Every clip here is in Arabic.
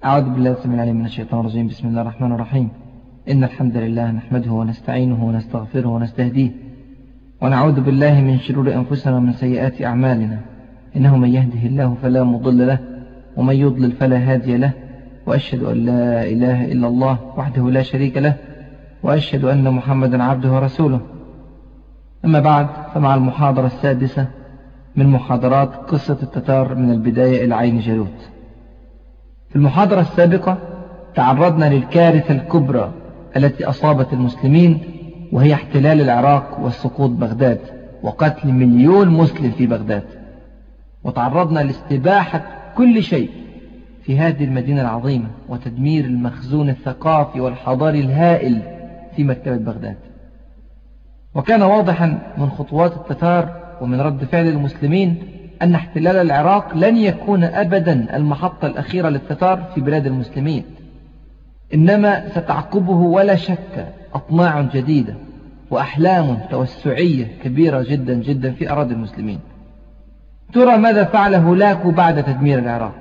أعوذ بالله السميع العليم من الشيطان الرجيم. بسم الله الرحمن الرحيم. إن الحمد لله نحمده ونستعينه ونستغفره ونستهديه ونعوذ بالله من شرور أنفسنا ومن سيئات أعمالنا. إنه من يهده الله فلا مضل له ومن يضلل فلا هادي له، وأشهد أن لا إله إلا الله وحده لا شريك له، وأشهد أن محمدا عبده ورسوله. أما بعد، فمع المحاضرة السادسة من محاضرات قصة التتار من البداية إلى عين جالوت. في المحاضرة السابقة تعرضنا للكارثة الكبرى التي أصابت المسلمين، وهي احتلال العراق وسقوط بغداد وقتل 1,000,000 مسلم في بغداد، وتعرضنا لاستباحة كل شيء في هذه المدينة العظيمة وتدمير المخزون الثقافي والحضاري الهائل في مكتبة بغداد. وكان واضحا من خطوات التتار ومن رد فعل المسلمين أن احتلال العراق لن يكون أبدا المحطة الأخيرة للتتار في بلاد المسلمين، إنما ستعقبه ولا شك أطماع جديدة وأحلام توسعية كبيرة جدا جدا في أراضي المسلمين. ترى ماذا فعل هولاكو بعد تدمير العراق؟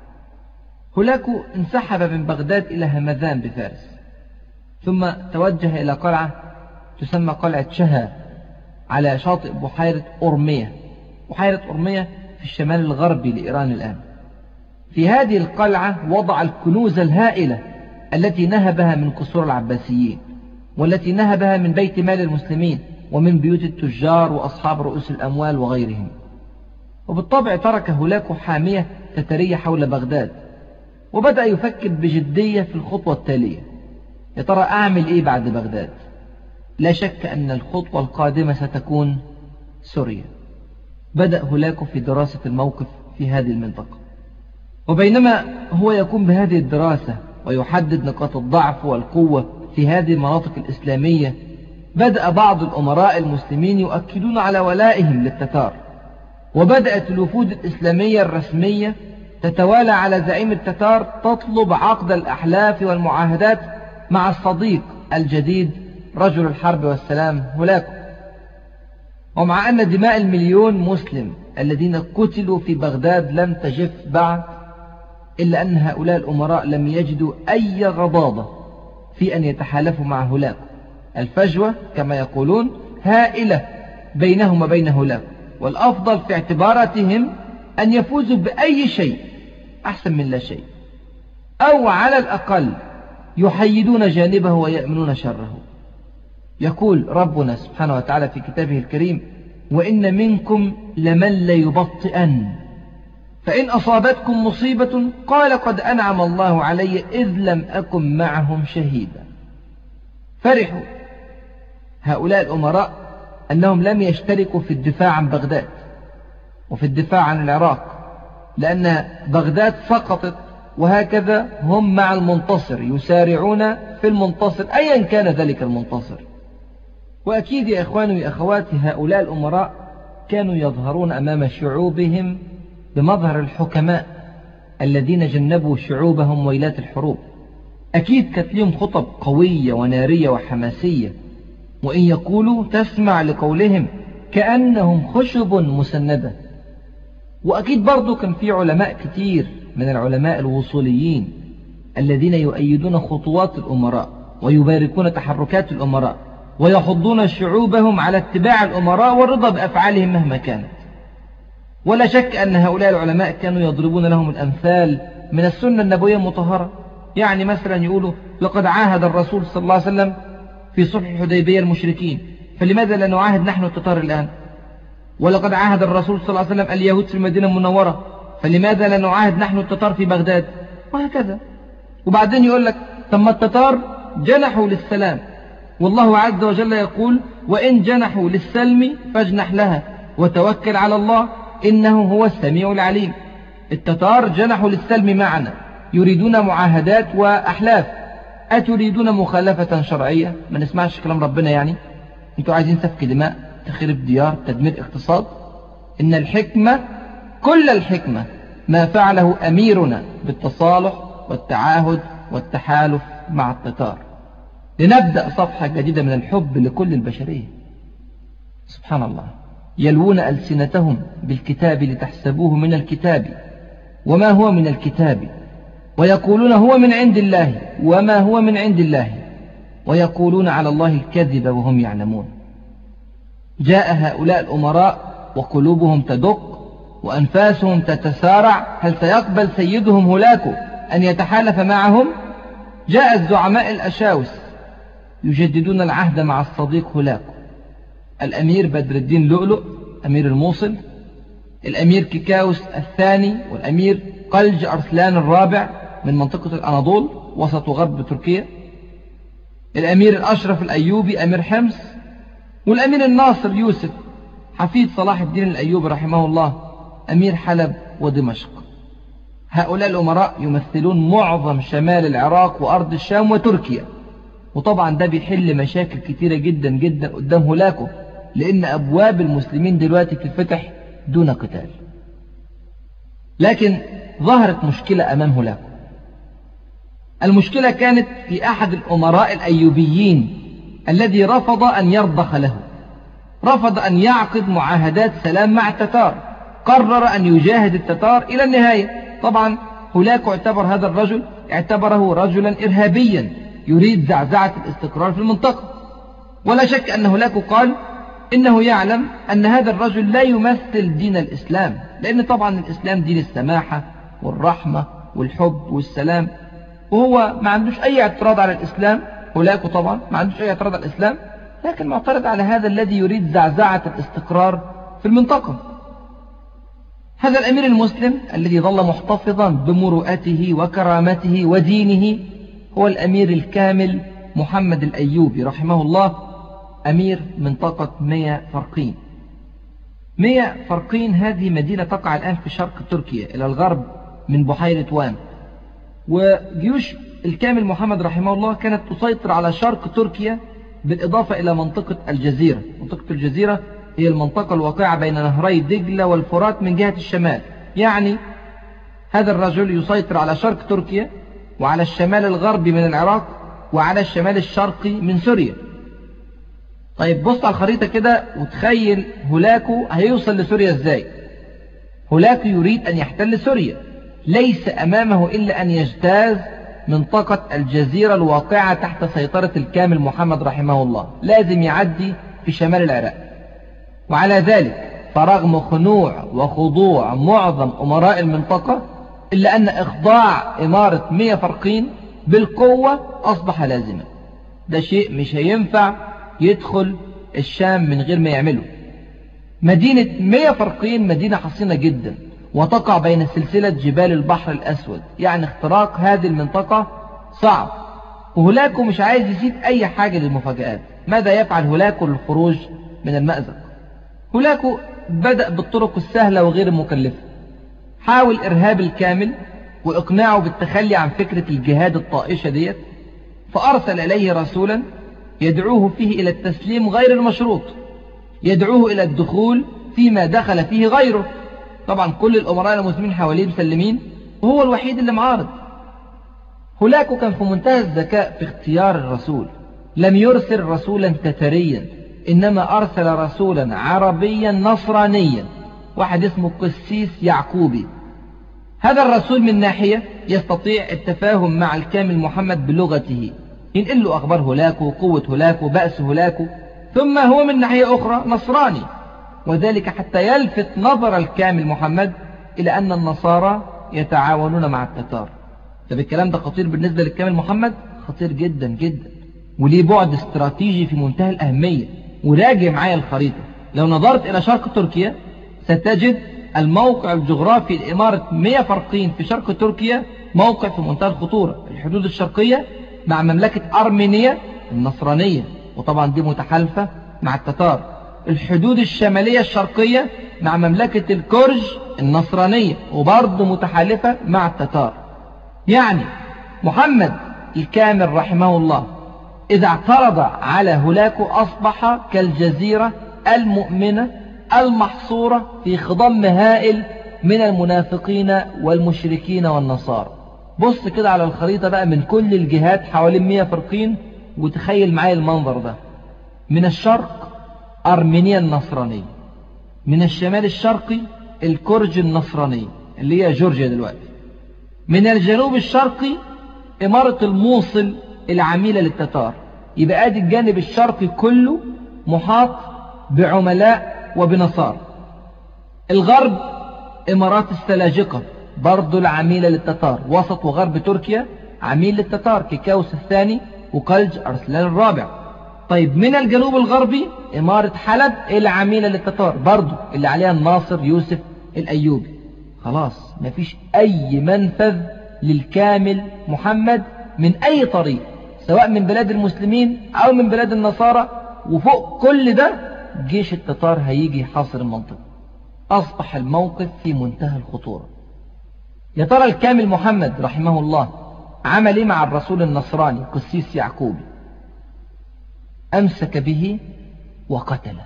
هولاكو انسحب من بغداد إلى همذان بفارس، ثم توجه إلى قلعة تسمى قلعة شها على شاطئ بحيرة أورمية. بحيرة أورمية في الشمال الغربي لإيران الآن. في هذه القلعة وضع الكنوز الهائلة التي نهبها من قصور العباسيين، والتي نهبها من بيت مال المسلمين ومن بيوت التجار وأصحاب رؤوس الأموال وغيرهم. وبالطبع ترك هولاكو حامية تترية حول بغداد، وبدأ يفكر بجدية في الخطوة التالية: يا ترى أعمل إيه بعد بغداد؟ لا شك أن الخطوة القادمة ستكون سوريا. بدأ هولاكو في دراسة الموقف في هذه المنطقة، وبينما هو يقوم بهذه الدراسة ويحدد نقاط الضعف والقوة في هذه المناطق الإسلامية، بدأ بعض الأمراء المسلمين يؤكدون على ولائهم للتتار، وبدأت الوفود الإسلامية الرسمية تتوالى على زعيم التتار تطلب عقد الأحلاف والمعاهدات مع الصديق الجديد رجل الحرب والسلام هولاكو. ومع أن دماء 1,000,000 مسلم الذين قتلوا في بغداد لم تجف بعد، إلا أن هؤلاء الأمراء لم يجدوا أي غضاضة في أن يتحالفوا مع هولاكو. الفجوة كما يقولون هائلة بينهم وبين هولاكو، والأفضل في اعتباراتهم أن يفوزوا بأي شيء أحسن من لا شيء، أو على الأقل يحيدون جانبه ويأمنون شره. يقول ربنا سبحانه وتعالى في كتابه الكريم: وإن منكم لمن ليبطئن فإن أصابتكم مصيبة قال قد أنعم الله علي إذ لم أكن معهم شهيدا. فرحوا هؤلاء الأمراء أنهم لم يشتركوا في الدفاع عن بغداد وفي الدفاع عن العراق، لأن بغداد سقطت، وهكذا هم مع المنتصر يسارعون في المنتصر أيا كان ذلك المنتصر. وأكيد يا إخواني وأخواتي هؤلاء الأمراء كانوا يظهرون أمام شعوبهم بمظهر الحكماء الذين جنبوا شعوبهم ويلات الحروب. أكيد كانت لهم خطب قوية ونارية وحماسية، وإن يقولوا تسمع لقولهم كأنهم خشب مسندة. وأكيد برضو كان في علماء كتير من العلماء الوصوليين الذين يؤيدون خطوات الأمراء ويباركون تحركات الأمراء ويحضون شعوبهم على اتباع الأمراء والرضا بأفعالهم مهما كانت. ولا شك أن هؤلاء العلماء كانوا يضربون لهم الأمثال من السنة النبوية المطهرة. يعني مثلا يقولوا: لقد عاهد الرسول صلى الله عليه وسلم في صلح الحديبية المشركين، فلماذا لا نعاهد نحن التتار الآن؟ ولقد عاهد الرسول صلى الله عليه وسلم اليهود في المدينة المنورة، فلماذا لا نعاهد نحن التتار في بغداد؟ وهكذا. وبعدين يقول لك: ثم التتار جنحوا للسلام، والله عز وجل يقول: وإن جنحوا للسلم فاجنح لها وتوكل على الله إنه هو السميع العليم. التتار جنحوا للسلم معنا، يريدون معاهدات وأحلاف. أتريدون مخالفة شرعية؟ ما نسمعش كلام ربنا يعني؟ أنتوا عايزين سفك دماء، تخرب ديار، تدمير اقتصاد؟ إن الحكمة كل الحكمة ما فعله أميرنا بالتصالح والتعاهد والتحالف مع التتار، لنبدأ صفحة جديدة من الحب لكل البشرية. سبحان الله، يلوون ألسنتهم بالكتاب لتحسبوه من الكتاب وما هو من الكتاب ويقولون هو من عند الله وما هو من عند الله، ويقولون على الله الكذب وهم يعلمون. جاء هؤلاء الأمراء وقلوبهم تدق وأنفاسهم تتسارع، هل سيقبل سيدهم هولاكو أن يتحالف معهم؟ جاء الزعماء الأشاوس يجددون العهد مع الصديق هولاكو، الأمير بدر الدين لؤلؤ أمير الموصل، الأمير كيكاوس الثاني، والأمير قلج أرسلان الرابع من منطقة الأناضول وسط وغرب تركيا، الأمير الأشرف الأيوبي أمير حمص، والأمير الناصر يوسف حفيد صلاح الدين الأيوبي رحمه الله أمير حلب ودمشق. هؤلاء الأمراء يمثلون معظم شمال العراق وأرض الشام وتركيا، وطبعا ده بيحل مشاكل كتيرة جدا جدا قدام هولاكو، لأن أبواب المسلمين دلوقتي تتفتح دون قتال. لكن ظهرت مشكلة أمام هولاكو. المشكلة كانت في أحد الأمراء الأيوبيين الذي رفض أن يرضخ له، رفض أن يعقد معاهدات سلام مع التتار، قرر أن يجاهد التتار إلى النهاية. طبعا هولاكو اعتبر هذا الرجل، اعتبره رجلا إرهابيا يريد زعزعة الاستقرار في المنطقة. ولا شك أن هولاكو قال إنه يعلم أن هذا الرجل لا يمثل دين الإسلام، لأن طبعا الإسلام دين السماحة والرحمة والحب والسلام، وهو ما عندوش أي اعتراض على الإسلام. هولاكو طبعا ما عندوش أي اعتراض على الإسلام، لكن معترض على هذا الذي يريد زعزعة الاستقرار في المنطقة. هذا الأمير المسلم الذي ظل محتفظا بمروءته وكرامته ودينه هو الأمير الكامل محمد الأيوبي رحمه الله، أمير منطقة ميا فرقين. ميا فرقين هذه مدينة تقع الآن في شرق تركيا إلى الغرب من بحيرة وان، وجيوش الكامل محمد رحمه الله كانت تسيطر على شرق تركيا بالإضافة إلى منطقة الجزيرة. منطقة الجزيرة هي المنطقة الواقعة بين نهري دجلة والفرات من جهة الشمال، يعني هذا الرجل يسيطر على شرق تركيا وعلى الشمال الغربي من العراق وعلى الشمال الشرقي من سوريا. طيب بص على الخريطة كده وتخيل هولاكو هيوصل لسوريا ازاي. هولاكو يريد أن يحتل سوريا، ليس أمامه إلا أن يجتاز منطقة الجزيرة الواقعة تحت سيطرة الكامل محمد رحمه الله، لازم يعدي في شمال العراق. وعلى ذلك فرغم خنوع وخضوع معظم أمراء المنطقة إلا أن إخضاع إمارة ميا فرقين بالقوة أصبح لازما. ده شيء مش هينفع يدخل الشام من غير ما يعمله. مدينة ميا فرقين مدينة حصينة جدا وتقع بين سلسلة جبال البحر الأسود، يعني اختراق هذه المنطقة صعب، وهولاكو مش عايز يسيب أي حاجة للمفاجآت. ماذا يفعل هولاكو للخروج من المأزق؟ هولاكو بدأ بالطرق السهلة وغير المكلفة، حاول إرهاب الكامل وإقناعه بالتخلي عن فكرة الجهاد الطائشة ديت، فأرسل إليه رسولا يدعوه فيه إلى التسليم غير المشروط، يدعوه إلى الدخول فيما دخل فيه غيره. طبعا كل الأمراء المسلمين حواليه مسلمين وهو الوحيد اللي معارض. هولاكو كان في منتهى الذكاء في اختيار الرسول، لم يرسل رسولا تتريا، إنما أرسل رسولا عربيا نصرانيا، واحد اسمه قسيس يعقوبي. هذا الرسول من ناحية يستطيع التفاهم مع الكامل محمد بلغته، ينقل له أخبار هولاكو، قوة هولاكو، بأس هولاكو، ثم هو من ناحية أخرى نصراني، وذلك حتى يلفت نظر الكامل محمد إلى أن النصارى يتعاونون مع التتار. طب الكلام ده خطير بالنسبة للكامل محمد؟ خطير جدا جدا، وليه بعد استراتيجي في منتهى الأهمية. وراجع معايا الخريطة، لو نظرت إلى شرق تركيا ستجد الموقع الجغرافي لإمارة ميا فرقين في شرق تركيا موقع في منتهى الخطورة. الحدود الشرقية مع مملكة أرمينيا النصرانية، وطبعا دي متحالفة مع التتار. الحدود الشمالية الشرقية مع مملكة الكرج النصرانية وبرضه متحالفة مع التتار. يعني محمد الكامل رحمه الله إذا اعترض على هولاكو أصبح كالجزيرة المؤمنة المحصورة في خضم هائل من المنافقين والمشركين والنصارى. بص كده على الخريطة بقى من كل الجهات حوالين ميا فرقين، وتخيل معايا المنظر ده. من الشرق أرمينيا النصرانية، من الشمال الشرقي الكرج النصرانية اللي هي جورجيا دلوقتي، من الجنوب الشرقي إمارة الموصل العميلة للتتار، يبقى ادي الجانب الشرقي كله محاط بعملاء وبنصارى. الغرب إمارات السلاجقة برضو العميلة للتتار، وسط وغرب تركيا عميل للتتار، كيكاوس الثاني وقلج أرسلان الرابع. طيب من الجنوب الغربي إمارة حلب العميلة للتتار برضو اللي عليها الناصر يوسف الأيوبي. خلاص مفيش أي منفذ للكامل محمد من أي طريق، سواء من بلاد المسلمين أو من بلاد النصارى، وفوق كل ده جيش التتار هيجي يحاصر المنطقة. أصبح الموقف في منتهى الخطورة. يا ترى الكامل محمد رحمه الله عمل إيه مع الرسول النصراني قسيس يعقوبي؟ أمسك به وقتله.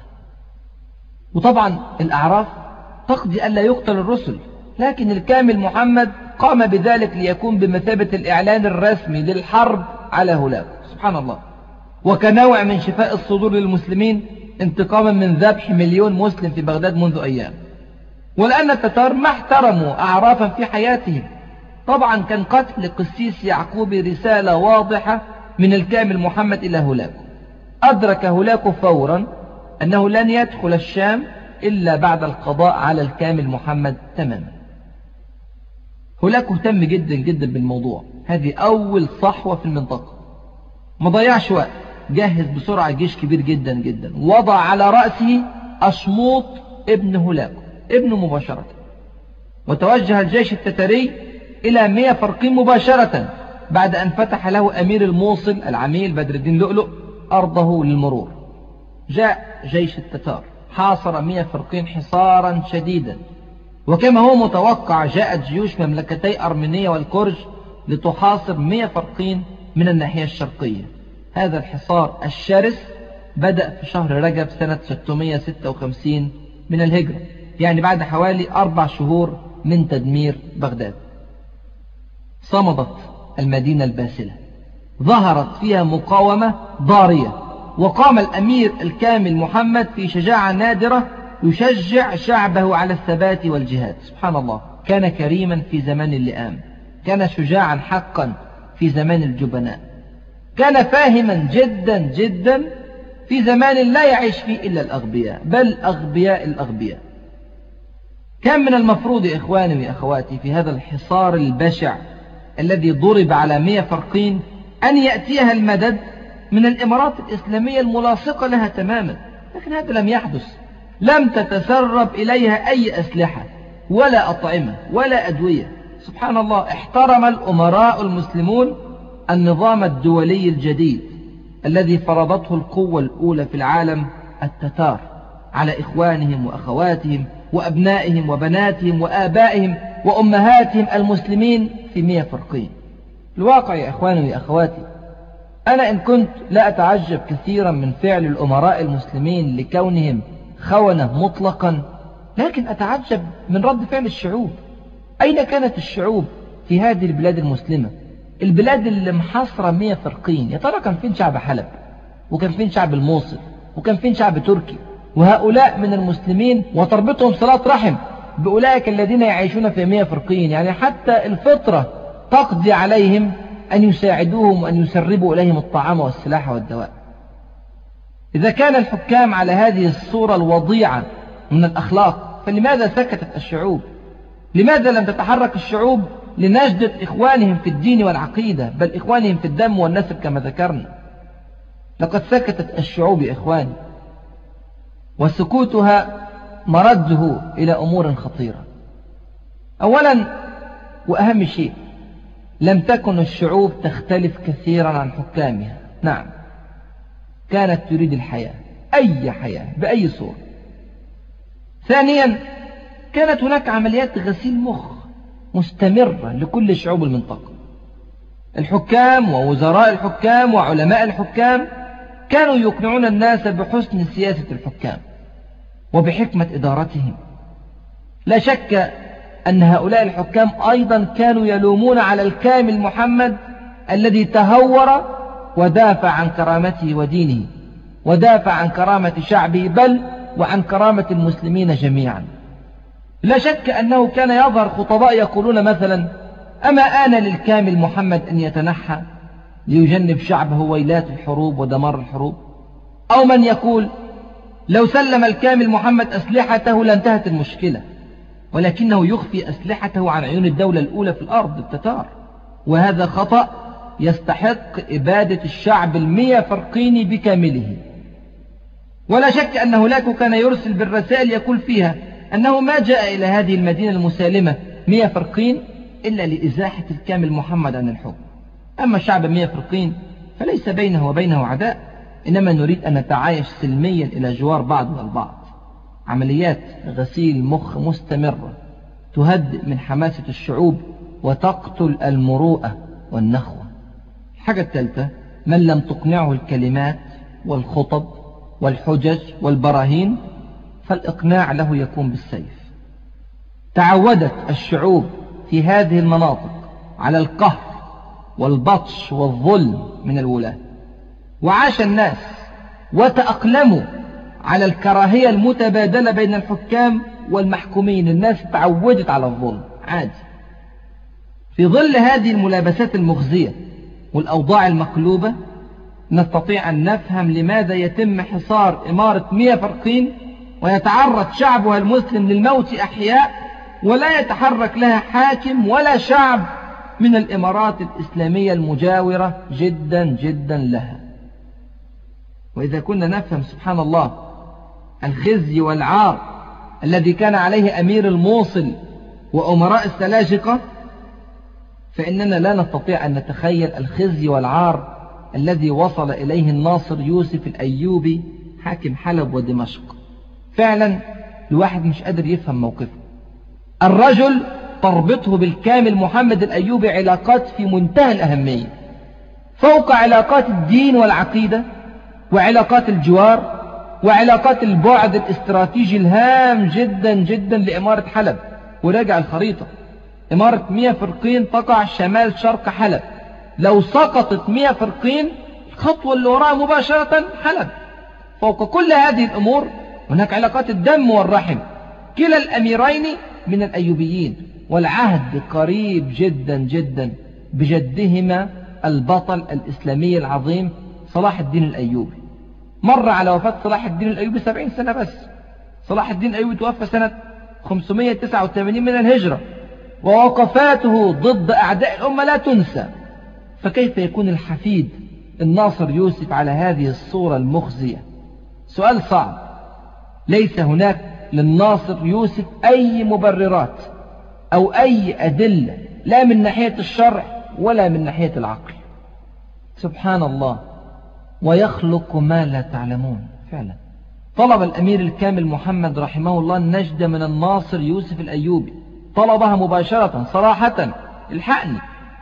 وطبعا الأعراف تقضي ألا يقتل الرسل، لكن الكامل محمد قام بذلك ليكون بمثابة الإعلان الرسمي للحرب على هولاكو. سبحان الله. وكنوع من شفاء الصدور للمسلمين انتقاما من ذبح 1,000,000 مسلم في بغداد منذ أيام. ولأن التتار ما احترموا أعرافا في حياتهم، طبعا كان قتل قسيس يعقوبي رسالة واضحة من الكامل محمد إلى هولاكو. أدرك هولاكو فورا أنه لن يدخل الشام إلا بعد القضاء على الكامل محمد تماما. هولاكو اهتم جدا جدا بالموضوع، هذه أول صحوة في المنطقة. ما ضيعش وقت، جهز بسرعة جيش كبير جدا جدا، وضع على رأسه أشموط ابن هولاكو ابنه مباشرة، وتوجه الجيش التتاري إلى 100 فرقين مباشرة بعد أن فتح له أمير الموصل العميل بدر الدين لؤلؤ أرضه للمرور. جاء جيش التتار حاصر 100 فرقين حصارا شديدا، وكما هو متوقع جاءت جيوش مملكتي أرمينيا والكرج لتحاصر 100 فرقين من الناحية الشرقية. هذا الحصار الشرس بدأ في شهر رجب سنة 656 من الهجرة، يعني بعد حوالي 4 شهور من تدمير بغداد. صمدت المدينة الباسلة، ظهرت فيها مقاومة ضارية، وقام الأمير الكامل محمد في شجاعة نادرة يشجع شعبه على الثبات والجهاد. سبحان الله. كان كريما في زمان اللئام، كان شجاعا حقا في زمان الجبناء، كان فاهما جدا جدا في زمان لا يعيش فيه إلا الأغبياء، بل أغبياء الأغبياء. كان من المفروض يا إخواني وأخواتي في هذا الحصار البشع الذي ضرب على 100 فرقين أن يأتيها المدد من الإمارات الإسلامية الملاصقة لها تماما، لكن هذا لم يحدث. لم تتسرب إليها أي أسلحة ولا أطعمة ولا أدوية. سبحان الله. احترم الأمراء المسلمون النظام الدولي الجديد الذي فرضته القوة الأولى في العالم التتار على إخوانهم وأخواتهم وأبنائهم وبناتهم وآبائهم وأمهاتهم المسلمين في 100 فرقين. الواقع يا إخواني وأخواتي، أنا إن كنت لا أتعجب كثيرا من فعل الأمراء المسلمين لكونهم خونة مطلقا، لكن أتعجب من رد فعل الشعوب. أين كانت الشعوب في هذه البلاد المسلمة، البلاد اللي محاصرة 100 فرقين؟ يا ترى كان فين شعب حلب، وكان فين شعب الموصل، وكان فين شعب تركي؟ وهؤلاء من المسلمين وتربطهم صلة رحم بأولئك الذين يعيشون في 100 فرقين، يعني حتى الفطرة تقضي عليهم أن يساعدوهم وأن يسربوا إليهم الطعام والسلاح والدواء. إذا كان الحكام على هذه الصورة الوضيعة من الأخلاق، فلماذا سكتت الشعوب؟ لماذا لم تتحرك الشعوب لنجدة إخوانهم في الدين والعقيدة، بل إخوانهم في الدم والنسب كما ذكرنا؟ لقد سكتت الشعوب يا إخواني، وسكوتها مرده إلى أمور خطيرة. أولا وأهم شيء، لم تكن الشعوب تختلف كثيرا عن حكامها. نعم، كانت تريد الحياة، أي حياة بأي صورة. ثانيا، كانت هناك عمليات غسيل مخ مستمرة لكل شعوب المنطقة. الحكام ووزراء الحكام وعلماء الحكام كانوا يقنعون الناس بحسن سياسة الحكام وبحكمة إدارتهم. لا شك أن هؤلاء الحكام أيضا كانوا يلومون على الكامل محمد الذي تهور ودافع عن كرامته ودينه، ودافع عن كرامة شعبه، بل وعن كرامة المسلمين جميعا. لا شك أنه كان يظهر خطباء يقولون مثلا أما آن للكامل محمد أن يتنحى ليجنب شعبه ويلات الحروب ودمار الحروب؟ أو من يقول لو سلم الكامل محمد أسلحته لانتهت المشكلة، ولكنه يخفي أسلحته عن عيون الدولة الأولى في الأرض التتار، وهذا خطأ يستحق إبادة الشعب 100 فرقيني بكامله. ولا شك أن هولاكو كان يرسل بالرسائل يقول فيها أنه ما جاء إلى هذه المدينة المسالمة 100 فرقين إلا لإزاحة الكامل محمد عن الحكم. أما الشعب 100 فرقين فليس بينه وبينه عداء، إنما نريد أن نتعايش سلميا إلى جوار بعضنا البعض. عمليات غسيل مخ مستمرة تهدئ من حماسة الشعوب وتقتل المروءة والنخوة. الحاجة الثالثة، من لم تقنعه الكلمات والخطب والحجج والبراهين فالإقناع له يكون بالسيف. تعودت الشعوب في هذه المناطق على القهر والبطش والظلم من الولاة، وعاش الناس وتأقلموا على الكراهية المتبادلة بين الحكام والمحكومين. الناس تعودت على الظلم عادي. في ظل هذه الملابسات المخزية والأوضاع المقلوبة نستطيع أن نفهم لماذا يتم حصار إمارة 100 فرقين ويتعرض شعبها المسلم للموت أحياء، ولا يتحرك لها حاكم ولا شعب من الإمارات الإسلامية المجاورة جدا جدا لها. وإذا كنا نفهم سبحان الله الخزي والعار الذي كان عليه أمير الموصل وأمراء السلاجقة، فإننا لا نستطيع أن نتخيل الخزي والعار الذي وصل إليه الناصر يوسف الأيوبي حاكم حلب ودمشق. فعلا الواحد مش قادر يفهم موقفه. الرجل تربطه بالكامل محمد الأيوبي علاقات في منتهى الأهمية، فوق علاقات الدين والعقيدة وعلاقات الجوار وعلاقات البعد الاستراتيجي الهام جدا جدا لإمارة حلب. وراجع الخريطة، إمارة 100 فرقين تقع شمال شرق حلب. لو سقطت 100 فرقين الخطوة اللي وراها مباشرة حلب. فوق كل هذه الأمور هناك علاقات الدم والرحم. كلا الأميرين من الأيوبيين، والعهد قريب جدا جدا بجدهما البطل الإسلامي العظيم صلاح الدين الأيوبي. مر على وفاة صلاح الدين الأيوبي 70 سنة بس. صلاح الدين الأيوبي توفى سنة 589 من الهجرة، ووقفاته ضد أعداء الأمة لا تنسى. فكيف يكون الحفيد الناصر يوسف على هذه الصورة المخزية؟ سؤال صعب. ليس هناك للناصر يوسف أي مبررات أو أي أدلة، لا من ناحية الشرع ولا من ناحية العقل. سبحان الله، ويخلق ما لا تعلمون. فعلا طلب الأمير الكامل محمد رحمه الله النجدة من الناصر يوسف الأيوبي، طلبها مباشرة صراحة: الحقني.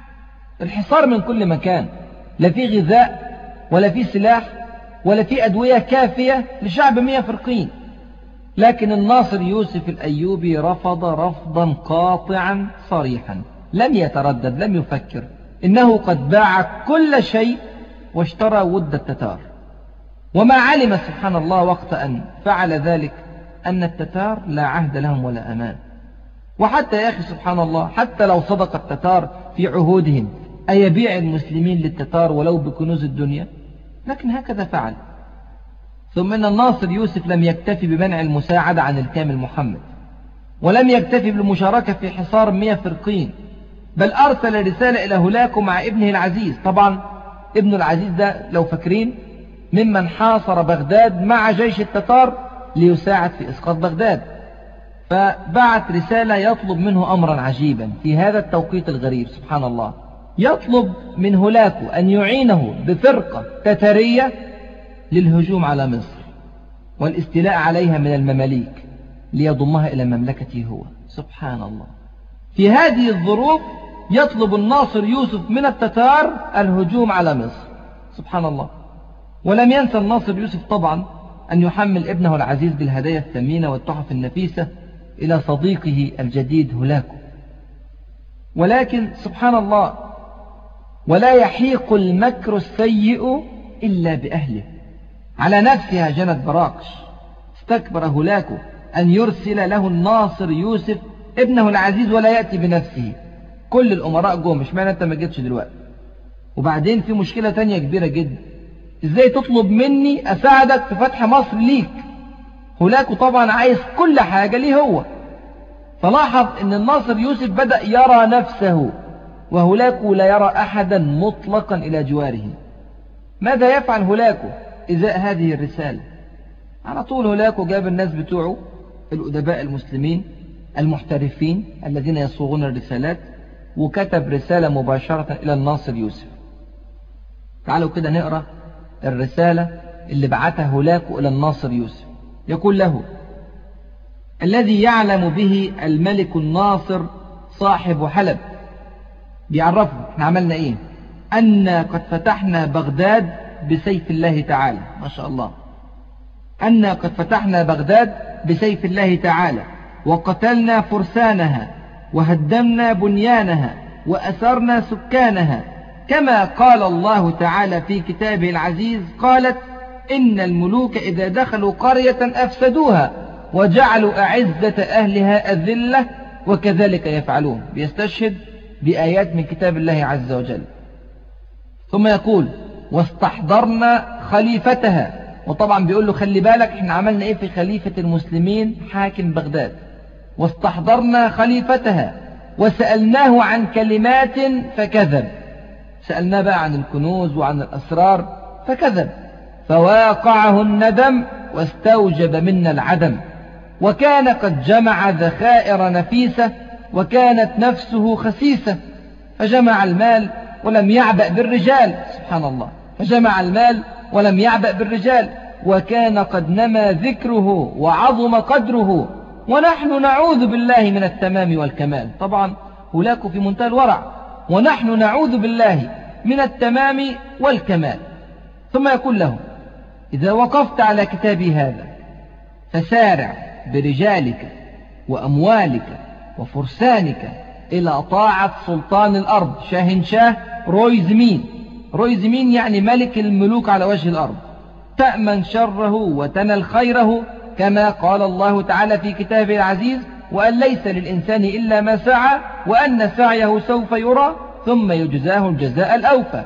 الحصار من كل مكان، لا في غذاء ولا في سلاح ولا في أدوية كافية لشعب 100 فرقين. لكن الناصر يوسف الأيوبي رفض رفضا قاطعا صريحا، لم يتردد، لم يفكر. إنه قد باع كل شيء واشترى ود التتار. وما علم سبحان الله وقت أن فعل ذلك أن التتار لا عهد لهم ولا أمان. وحتى يا أخي سبحان الله، حتى لو صدق التتار في عهودهم أيبيع المسلمين للتتار ولو بكنوز الدنيا؟ لكن هكذا فعل. ثم أن الناصر يوسف لم يكتفي بمنع المساعدة عن الكامل محمد، ولم يكتفي بالمشاركة في حصار 100 فرقين، بل أرسل رسالة إلى هولاكو مع ابنه العزيز. طبعا ابن العزيز ده لو فاكرين ممن حاصر بغداد مع جيش التتار ليساعد في إسقاط بغداد. فبعت رسالة يطلب منه أمرا عجيبا في هذا التوقيت الغريب. سبحان الله، يطلب من هولاكو أن يعينه بفرقة تتارية للهجوم على مصر والاستيلاء عليها من المماليك ليضمها إلى مملكته هو. سبحان الله، في هذه الظروف يطلب الناصر يوسف من التتار الهجوم على مصر. سبحان الله. ولم ينسى الناصر يوسف طبعا أن يحمل ابنه العزيز بالهدايا الثمينة والتحف النفيسة إلى صديقه الجديد هولاكو. ولكن سبحان الله، ولا يحيق المكر السيء إلا بأهله. على نفسها جنت براقش. استكبر هولاكو أن يرسل له الناصر يوسف ابنه العزيز ولا يأتي بنفسه، كل الأمراء جم، مش معنى أنت ما جيتش دلوقتي. وبعدين في مشكلة تانية كبيرة جدا، إزاي تطلب مني أساعدك في فتح مصر ليك؟ هولاكو طبعا عايز كل حاجة ليه هو. فلاحظ أن الناصر يوسف بدأ يرى نفسه، وهولاكو لا يرى أحدا مطلقا إلى جواره. ماذا يفعل هولاكو إزاء هذه الرسالة؟ على طول هولاكو جاب الناس بتوعه الأدباء المسلمين المحترفين الذين يصوغون الرسالات، وكتب رسالة مباشرة إلى الناصر يوسف. تعالوا كده نقرأ الرسالة اللي بعتها هولاكو إلى الناصر يوسف. يقول له: الذي يعلم به الملك الناصر صاحب حلب، بيعرفه احنا عملنا ايه، أن قد فتحنا بغداد بسيف الله تعالى. ما شاء الله، أن قد فتحنا بغداد بسيف الله تعالى، وقتلنا فرسانها، وهدمنا بنيانها، وأسرنا سكانها، كما قال الله تعالى في كتابه العزيز: قالت إن الملوك إذا دخلوا قرية أفسدوها وجعلوا أعزة أهلها أذلة وكذلك يفعلون. بيستشهد بآيات من كتاب الله عز وجل. ثم يقول: واستحضرنا خليفتها. وطبعا بيقول له خلي بالك احنا عملنا ايه في خليفة المسلمين حاكم بغداد. واستحضرنا خليفتها وسألناه عن كلمات فكذب. سألناه بقى عن الكنوز وعن الأسرار فكذب، فواقعه الندم واستوجب منا العدم. وكان قد جمع ذخائر نفيسة، وكانت نفسه خسيسة، فجمع المال ولم يعبأ بالرجال. سبحان الله، فجمع المال ولم يعبأ بالرجال، وكان قد نمى ذكره وعظم قدره، ونحن نعوذ بالله من التمام والكمال. طبعا هولاكو في منتهى الورع، ونحن نعوذ بالله من التمام والكمال. ثم يقول له: إذا وقفت على كتابي هذا فسارع برجالك وأموالك وفرسانك إلى طاعة سلطان الأرض شاهنشاه رويزمين. رويزمين يعني ملك الملوك على وجه الأرض، تأمن شره وتنل خيره، كما قال الله تعالى في كتابه العزيز: وأن ليس للإنسان إلا ما سعى وأن سعيه سوف يرى ثم يجزاه الجزاء الأوفى.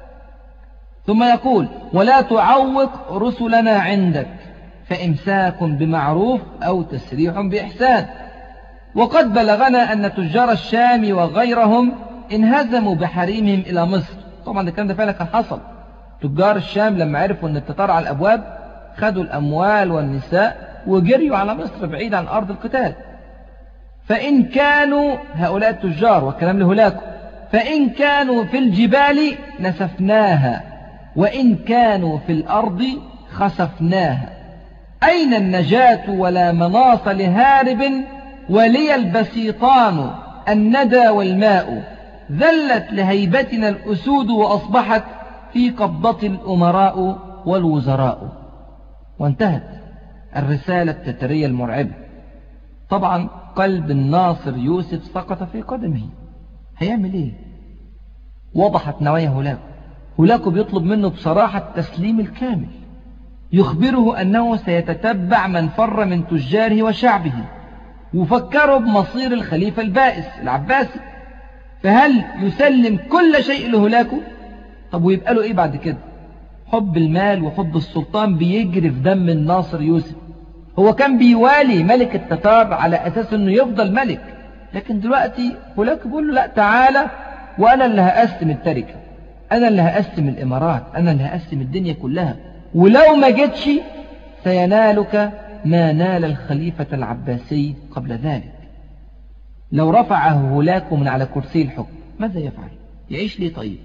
ثم يقول: ولا تعوق رسلنا عندك، فإمساك بمعروف أو تسريح بإحسان. وقد بلغنا أن تجار الشام وغيرهم انهزموا بحريمهم إلى مصر. طبعا الكلام ده فعلا كان حصل. تجار الشام لما عرفوا أن التتار على الأبواب خدوا الأموال والنساء وجريوا على مصر بعيد عن أرض القتال. فإن كانوا هؤلاء التجار، والكلام لهولاكو، فإن كانوا في الجبال نسفناها، وإن كانوا في الأرض خسفناها. أين النجاة ولا مناص لهارب، ولي البسيطان الندى والماء، ذلت لهيبتنا الأسود وأصبحت في قبضة الأمراء والوزراء. وانتهت الرسالة التترية المرعبة. طبعا قلب الناصر يوسف سقط في قدمه. هيعمل ايه؟ وضحت نوايا هولاكو. هولاكو بيطلب منه بصراحة التسليم الكامل، يخبره أنه سيتتبع من فر من تجاره وشعبه، وفكروا بمصير الخليفة البائس العباسي. فهل يسلم كل شيء لهولاكو؟ طب ويبقى له ايه بعد كده؟ حب المال وحب السلطان بيجري في دم الناصر يوسف. هو كان بيوالي ملك التتار على أساس أنه يفضل ملك، لكن دلوقتي هولاكو بيقول له لا تعالى وأنا اللي هقسم التركة، أنا اللي هقسم الإمارات، أنا اللي هقسم الدنيا كلها، ولو ما جتش سينالك ما نال الخليفة العباسي قبل ذلك. لو رفعه هولاكو من على كرسي الحكم ماذا يفعل؟ يعيش ليه طيب؟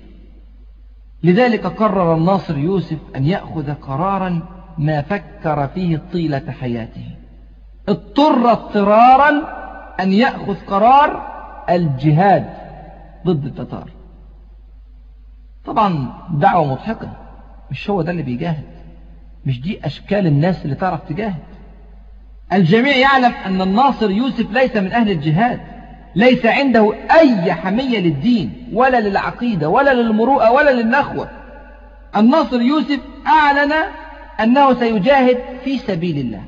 لذلك قرر الناصر يوسف أن يأخذ قرارا ما فكر فيه طيلة حياته. اضطر اضطرارا أن يأخذ قرار الجهاد ضد التتار. طبعا دعوة مضحكة، مش هو ده اللي بيجاهد، مش دي أشكال الناس اللي تعرف تجاهد. الجميع يعلم أن الناصر يوسف ليس من أهل الجهاد، ليس عنده أي حمية للدين ولا للعقيدة ولا للمروءة ولا للنخوة. الناصر يوسف أعلن أنه سيجاهد في سبيل الله.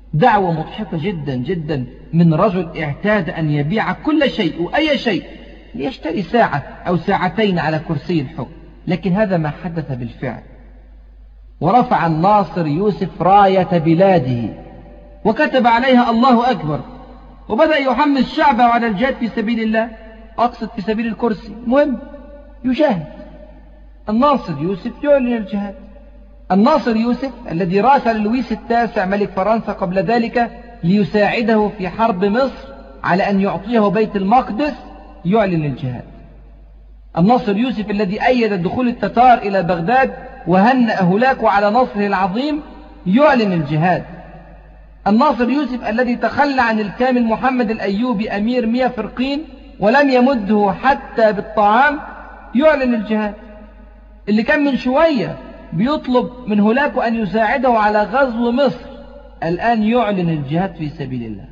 دعوة مضحكة جدا جدا من رجل اعتاد أن يبيع كل شيء وأي شيء ليشتري ساعة أو ساعتين على كرسي الحكم، لكن هذا ما حدث بالفعل. ورفع الناصر يوسف راية بلاده وكتب عليها الله أكبر، وبدأ يحمس شعبه على الجهاد في سبيل الله، أقصد في سبيل الكرسي، المهم يجاهد. الناصر يوسف يعلن الجهاد. الناصر يوسف الذي راسل لويس التاسع ملك فرنسا قبل ذلك ليساعده في حرب مصر على أن يعطيه بيت المقدس يعلن الجهاد. الناصر يوسف الذي أيد دخول التتار إلى بغداد وهنأ هولاكو على نصره العظيم يعلن الجهاد. الناصر يوسف الذي تخلى عن الكامل محمد الأيوبي أمير 100 فرقين ولم يمده حتى بالطعام يعلن الجهاد. اللي كان من شوية بيطلب من هولاكو أن يساعده على غزو مصر الآن يعلن الجهاد في سبيل الله.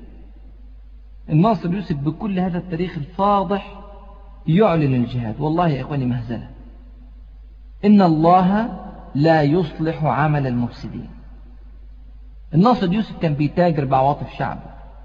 الناصر يوسف بكل هذا التاريخ الفاضح يعلن الجهاد. والله يا إخواني مهزلة. إن الله لا يصلح عمل المفسدين. الناصر يوسف كان بيتاجر بعواطف شعبه،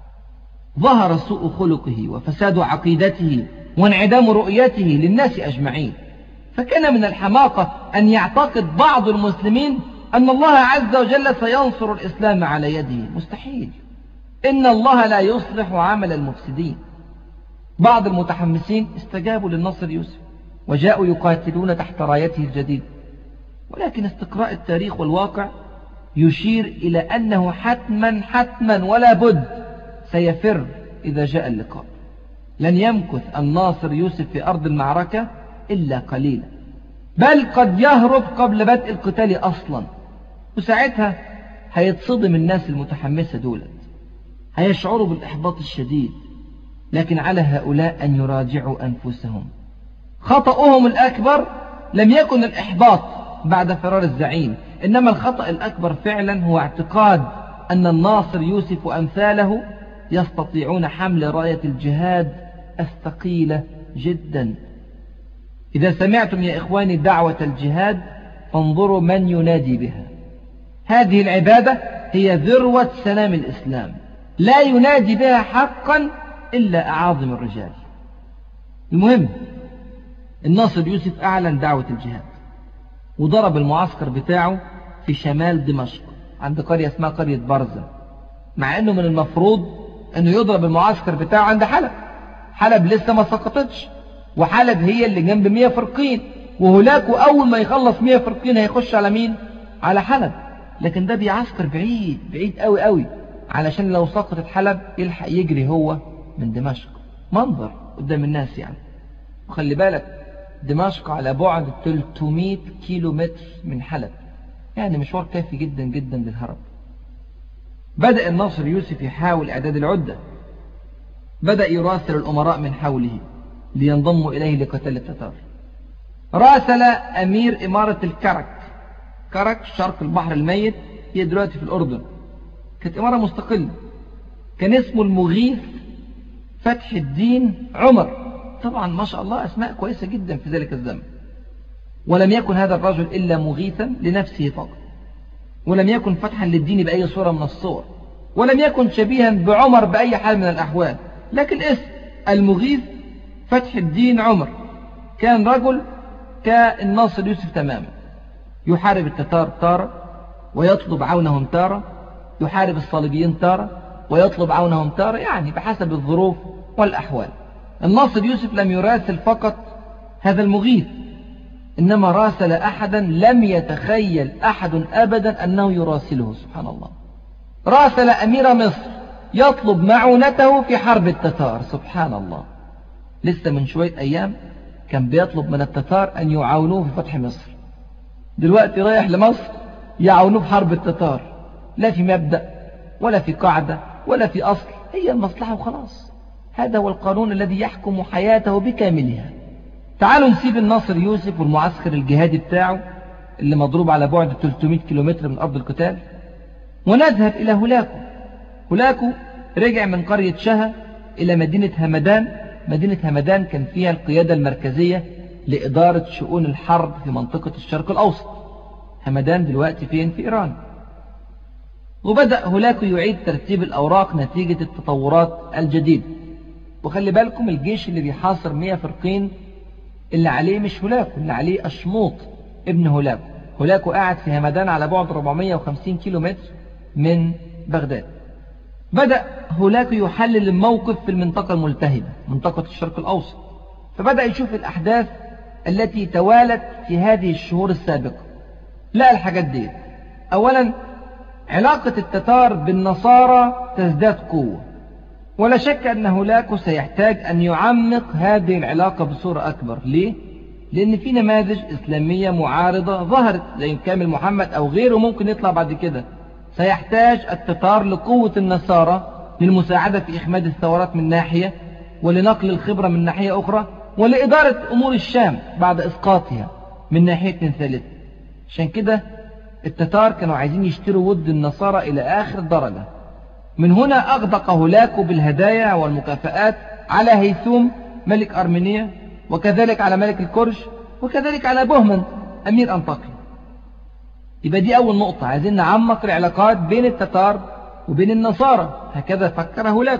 ظهر سوء خلقه وفساد عقيدته وانعدام رؤيته للناس أجمعين، فكان من الحماقة أن يعتقد بعض المسلمين أن الله عز وجل سينصر الإسلام على يده. مستحيل. إن الله لا يصلح عمل المفسدين. بعض المتحمسين استجابوا للناصر يوسف وجاءوا يقاتلون تحت رايته الجديدة، ولكن استقراء التاريخ والواقع يشير إلى أنه حتما ولا بد سيفر إذا جاء اللقاء. لن يمكث الناصر يوسف في أرض المعركة إلا قليلا، بل قد يهرب قبل بدء القتال أصلا، وساعتها هيتصدم الناس المتحمسة دولت، هيشعروا بالإحباط الشديد. لكن على هؤلاء أن يراجعوا أنفسهم. خطأهم الأكبر لم يكن الإحباط بعد فرار الزعيم، إنما الخطأ الأكبر فعلا هو اعتقاد أن الناصر يوسف وأمثاله يستطيعون حمل راية الجهاد الثقيلة جدا. إذا سمعتم يا إخواني دعوة الجهاد فانظروا من ينادي بها. هذه العبادة هي ذروة سنام الإسلام، لا ينادي بها حقا إلا أعاظم الرجال. المهم الناصر يوسف أعلن دعوة الجهاد وضرب المعسكر بتاعه في شمال دمشق عند قرية اسمها قرية برزة، مع أنه من المفروض أنه يضرب المعسكر بتاعه عند حلب. حلب لسه ما سقطتش، وحلب هي اللي جنب 100 فرقين، وهولاكو أول ما يخلص 100 فرقين هيخش على مين؟ على حلب. لكن ده بيعسكر بعيد قوي قوي، علشان لو سقطت حلب يلحق يجري هو من دمشق. منظر قدام الناس يعني. وخلي بالك دمشق على بعد 300 كيلو متر من حلب، يعني مشوار كافي جدا جدا للهرب. بدأ الناصر يوسف يحاول إعداد العدة، بدأ يراسل الأمراء من حوله لينضموا إليه لقتال التتار. راسل أمير إمارة كرك شرق البحر الميت، هي دلوقتي في الأردن، كانت إمارة مستقلة. كان اسمه المغيث فتح الدين عمر. طبعا ما شاء الله أسماء كويسة جدا في ذلك الزمن. ولم يكن هذا الرجل إلا مغيثا لنفسه فقط، ولم يكن فتحا للدين بأي صورة من الصور، ولم يكن شبيها بعمر بأي حال من الأحوال، لكن اسم المغيث فتح الدين عمر كان رجل كالناصر يوسف تماما، يحارب التتار تارة ويطلب عونهم تارة، يحارب الصليبيين تارة ويطلب عونهم تارة، يعني بحسب الظروف والأحوال. الناصر يوسف لم يراسل فقط هذا المغيث، إنما راسل أحدا لم يتخيل أحد أبدا أنه يراسله. سبحان الله. راسل أمير مصر يطلب معونته في حرب التتار. سبحان الله. لسه من شوية أيام كان بيطلب من التتار أن يعاونوه في فتح مصر، دلوقتي رايح لمصر يعاونوه في حرب التتار. لا في مبدأ ولا في قاعدة ولا في أصل، هي المصلحة وخلاص. هذا هو القانون الذي يحكم حياته بكاملها. تعالوا نسيب الناصر يوسف والمعسكر الجهادي بتاعه اللي مضروب على بعد 300 كيلومتر من أرض القتال، ونذهب إلى هولاكو. هولاكو رجع من قرية شها إلى مدينة همدان. مدينة همدان كان فيها القيادة المركزية لإدارة شؤون الحرب في منطقة الشرق الأوسط. همدان دلوقتي فين؟ في إيران. وبدأ هولاكو يعيد ترتيب الأوراق نتيجة التطورات الجديدة، وخلي بالكم الجيش اللي بيحاصر 100 فرقين اللي عليه مش هولاكو، اللي عليه أشموط ابن هولاكو. هولاكو قاعد في همدان على بعد 450 كيلومتر من بغداد. بدأ هولاكو يحلل الموقف في المنطقة الملتهبة، منطقة الشرق الأوسط، فبدأ يشوف الأحداث التي توالت في هذه الشهور السابقة. لا الحاجات دي، أولا علاقة التتار بالنصارى تزداد قوة، ولا شك أن هولاكو سيحتاج أن يعمق هذه العلاقة بصورة أكبر. ليه؟ لأن في نماذج إسلامية معارضة ظهرت زي كامل محمد أو غيره ممكن يطلع بعد كده. سيحتاج التتار لقوة النصارى للمساعدة في إخماد الثورات من ناحية، ولنقل الخبرة من ناحية أخرى، ولإدارة أمور الشام بعد إسقاطها من ناحية ثالثة. عشان كده التتار كانوا عايزين يشتروا ود النصارى إلى آخر درجة. من هنا أغدق هولاكو بالهدايا والمكافآت على هيثوم ملك أرمينيا، وكذلك على ملك الكرش، وكذلك على بهمن أمير أنطاكيا. يبقى دي أول نقطة، عايزين نعمق العلاقات بين التتار وبين النصارى، هكذا فكر هولاكو.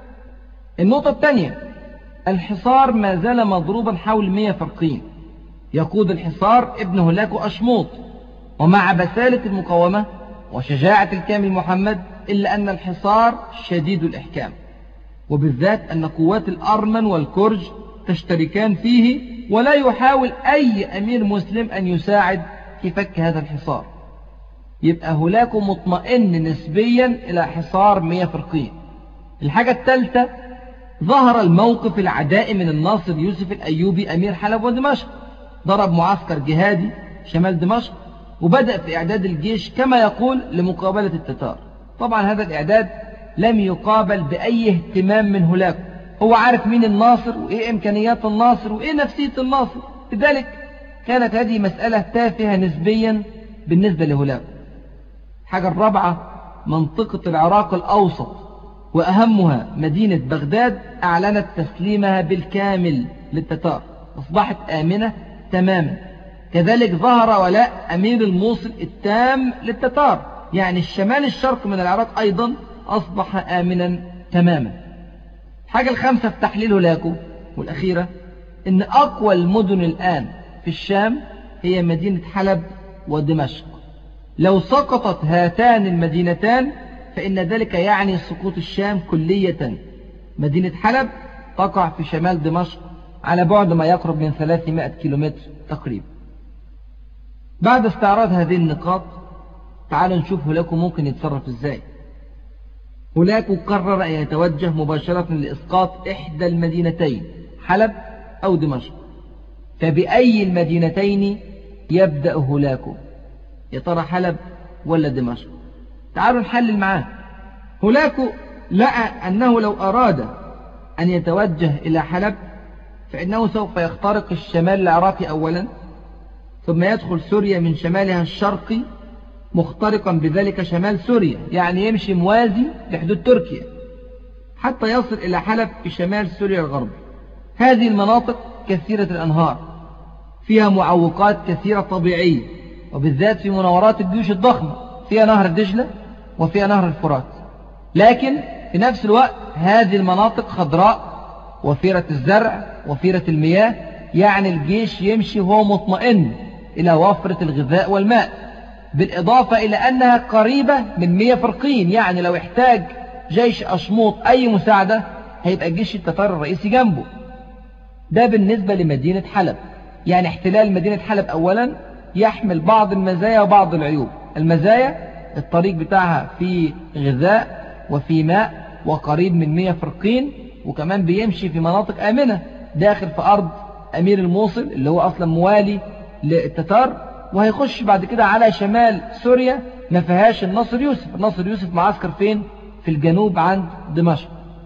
النقطة الثانية، الحصار ما زال مضروبا حول 100 فرقين، يقود الحصار ابن هولاكو أشموط، ومع بسالة المقاومة وشجاعة الكامل محمد، إلا أن الحصار شديد الإحكام، وبالذات أن قوات الأرمن والكرج تشتركان فيه، ولا يحاول أي أمير مسلم أن يساعد في فك هذا الحصار. يبقى هولاكو مطمئن نسبيا إلى حصار 100 فرقين. الحاجة الثالثة، ظهر الموقف العدائي من الناصر يوسف الأيوبي أمير حلب ودمشق، ضرب معسكر جهادي شمال دمشق، وبدأ في إعداد الجيش كما يقول لمقابلة التتار. طبعا هذا الإعداد لم يقابل بأي اهتمام من هولاكو، هو عارف مين الناصر وإيه إمكانيات الناصر وإيه نفسية الناصر، لذلك كانت هذه مسألة تافهة نسبيا بالنسبة لهولاكو. الحاجة الرابعة، منطقة العراق الأوسط وأهمها مدينة بغداد أعلنت تسليمها بالكامل للتتار، أصبحت آمنة تماما. كذلك ظهر ولاء أمير الموصل التام للتتار، يعني الشمال الشرق من العراق أيضا أصبح آمنا تماما. الحاجة الخامسة في تحليل هولاكو والأخيرة، إن أقوى المدن الآن في الشام هي مدينة حلب ودمشق. لو سقطت هاتان المدينتان فإن ذلك يعني سقوط الشام كلية. مدينة حلب تقع في شمال دمشق على بعد ما يقرب من 300 كيلومتر تقريبا. بعد استعراض هذه النقاط، تعالوا نشوف هولاكو ممكن يتصرف ازاي. هولاكو قرر أن يتوجه مباشرة لإسقاط إحدى المدينتين، حلب أو دمشق. فبأي المدينتين يبدأ هولاكو؟ يا ترى حلب ولا دمشق؟ تعالوا نحلل معاه. هولاكو لقى أنه لو أراد أن يتوجه إلى حلب فإنه سوف يخترق الشمال العراقي أولا، ثم يدخل سوريا من شمالها الشرقي مخترقا بذلك شمال سوريا، يعني يمشي موازي لحدود تركيا حتى يصل إلى حلب في شمال سوريا الغربي. هذه المناطق كثيرة الأنهار، فيها معوقات كثيرة طبيعية، وبالذات في مناورات الجيوش الضخمة، فيها نهر دجلة وفيها نهر الفرات. لكن في نفس الوقت هذه المناطق خضراء وفيرة الزرع وفيرة المياه، يعني الجيش يمشي وهو مطمئن إلى وفرة الغذاء والماء، بالإضافة إلى أنها قريبة من 100 فرقين، يعني لو احتاج جيش أشموط أي مساعدة هيبقى جيش التتار الرئيسي جنبه. ده بالنسبة لمدينة حلب. يعني احتلال مدينة حلب أولا يحمل بعض المزايا وبعض العيوب. المزايا الطريق بتاعها فيه غذاء وفي ماء وقريب من 100 فرقين، وكمان بيمشي في مناطق آمنة داخل في أرض أمير الموصل اللي هو أصلا موالي للتتار، وهيخش بعد كده على شمال سوريا ما فيهاش الناصر يوسف. الناصر يوسف معسكر فين؟ في الجنوب عند دمشق.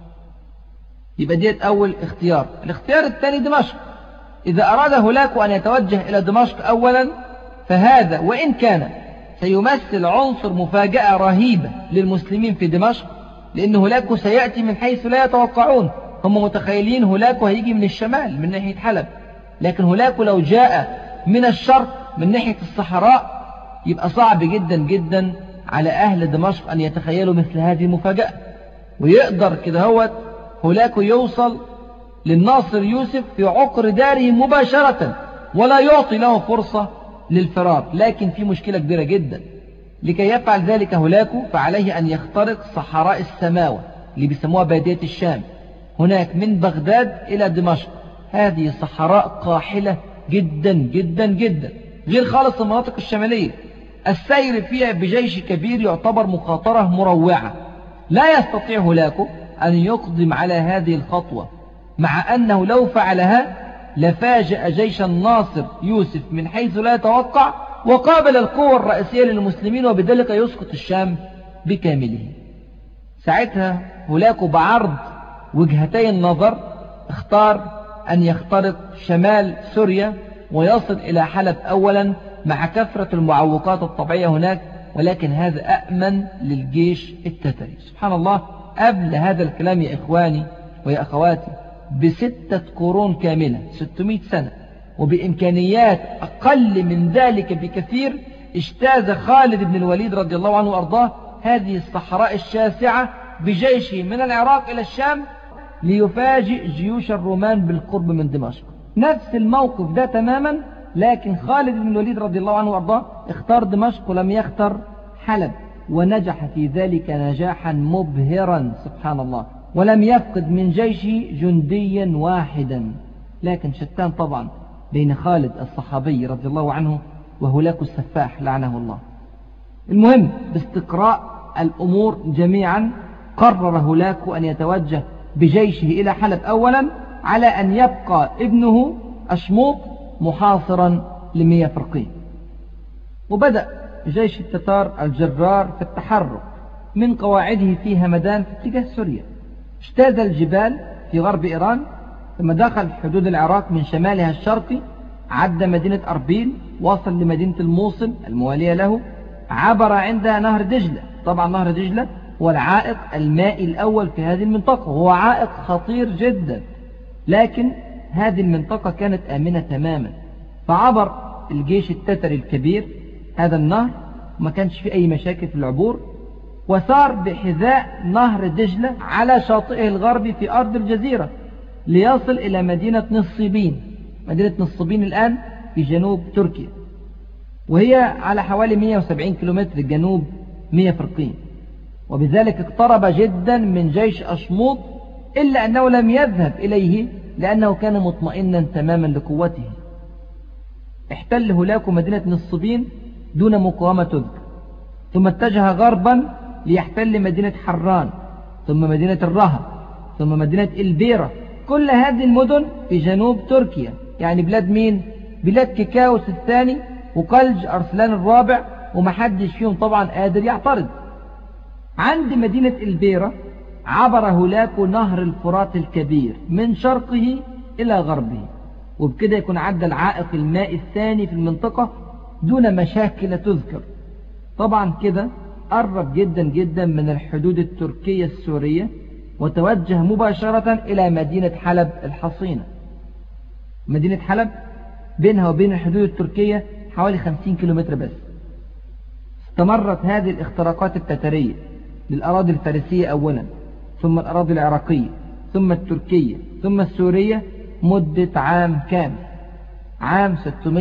يبقى ديت أول اختيار. الاختيار الثاني دمشق. إذا أراد هولاكو أن يتوجه إلى دمشق أولا فهذا وإن كان سيمثل عنصر مفاجأة رهيبة للمسلمين في دمشق، لأن هولاكو سيأتي من حيث لا يتوقعون. هم متخيلين هولاكو هيجي من الشمال من ناحية حلب، لكن هولاكو لو جاء من الشرق من ناحية الصحراء يبقى صعب جدا جدا على أهل دمشق أن يتخيلوا مثل هذه المفاجأة. ويقدر كده هولاكو يوصل للناصر يوسف في عقر داره مباشرة ولا يعطي له فرصة للفرار. لكن في مشكلة كبيرة جدا، لكي يفعل ذلك هولاكو فعليه أن يخترق صحراء السماوة اللي بيسموها بادية الشام، هناك من بغداد إلى دمشق. هذه صحراء قاحلة جدا جدا جدا، غير خالص المناطق الشمالية. السير فيها بجيش كبير يعتبر مخاطرة مروعة. لا يستطيع هولاكو أن يقدم على هذه الخطوة، مع أنه لو فعلها لفاجأ جيش الناصر يوسف من حيث لا يتوقع، وقابل القوة الرئيسية للمسلمين، وبذلك يسقط الشام بكامله. ساعتها هولاكو بعرض وجهتي النظر اختار أن يخترق شمال سوريا ويصل إلى حلب أولا مع كثرة المعوقات الطبيعية هناك، ولكن هذا أأمن للجيش التتري. سبحان الله، قبل هذا الكلام يا إخواني ويا أخواتي ب6 قرون كاملة، 600 سنة، وبإمكانيات أقل من ذلك بكثير، اجتاز خالد بن الوليد رضي الله عنه وأرضاه هذه الصحراء الشاسعة بجيشه من العراق إلى الشام ليفاجئ جيوش الرومان بالقرب من دمشق. نفس الموقف ده تماما، لكن خالد بن الوليد رضي الله عنه وأرضاه اختار دمشق ولم يختار حلب، ونجح في ذلك نجاحا مبهرا سبحان الله، ولم يفقد من جيشه جنديا واحدا. لكن شتان طبعا بين خالد الصحابي رضي الله عنه وهولاكو السفاح لعنه الله. المهم، باستقراء الأمور جميعا قرر هولاكو أن يتوجه بجيشه إلى حلب أولا، على أن يبقى ابنه أشموط محاصرا ل100 فرقين. وبدأ جيش التتار الجرار في التحرك من قواعده في همدان في اتجاه سوريا. اجتاز الجبال في غرب إيران، ثم دخل حدود العراق من شمالها الشرقي، عدى مدينة أربيل، وصل لمدينة الموصل الموالية له، عبر عندها نهر دجلة. طبعا نهر دجلة هو العائق المائي الأول في هذه المنطقة، وهو عائق خطير جدا، لكن هذه المنطقة كانت آمنة تماما. فعبر الجيش التتري الكبير هذا النهر، وما كانش فيه أي مشاكل في العبور، وسار بحذاء نهر دجلة على شاطئه الغربي في أرض الجزيرة ليصل إلى مدينة نصيبين. مدينة نصيبين الآن في جنوب تركيا، وهي على حوالي 170 كيلومتر جنوب 100 فرقين، وبذلك اقترب جدا من جيش أشموط، إلا أنه لم يذهب إليه لأنه كان مطمئنا تماما لقوته. احتل هولاكو مدينة نصيبين دون مقاومة تذكر، ثم اتجه غربا ليحتل مدينة حران، ثم مدينة الرها، ثم مدينة البيرة. كل هذه المدن في جنوب تركيا، يعني بلاد مين؟ بلاد كيكاوس الثاني وقلج أرسلان الرابع، ومحدش فيهم طبعا قادر يعترض. عند مدينة البيرة عبر هولاكو نهر الفرات الكبير من شرقه إلى غربه، وبكده يكون عدى العائق المائي الثاني في المنطقة دون مشاكل تذكر. طبعا كده قرب جدا جدا من الحدود التركية السورية، وتوجه مباشرة إلى مدينة حلب الحصينة. مدينة حلب بينها وبين الحدود التركية حوالي 50 كيلومتر بس. استمرت هذه الاختراقات التترية للأراضي الفارسية أولا، ثم الأراضي العراقية، ثم التركية، ثم السورية مدة عام كامل، عام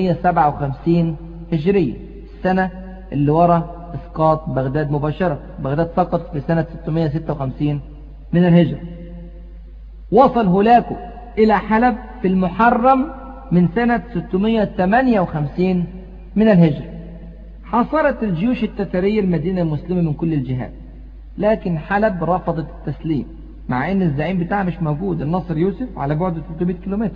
657 هجرية، السنة اللي وراء إسقاط بغداد مباشرة. بغداد سقط في سنة 656 من الهجرة. وصل هولاكو إلى حلب في المحرم من سنة 658 من الهجرة. حاصرت الجيوش التترية المدينة المسلمة من كل الجهات، لكن حلب رفضت التسليم، مع ان الزعيم بتاعها مش موجود، الناصر يوسف، على بعد 300 كيلومتر.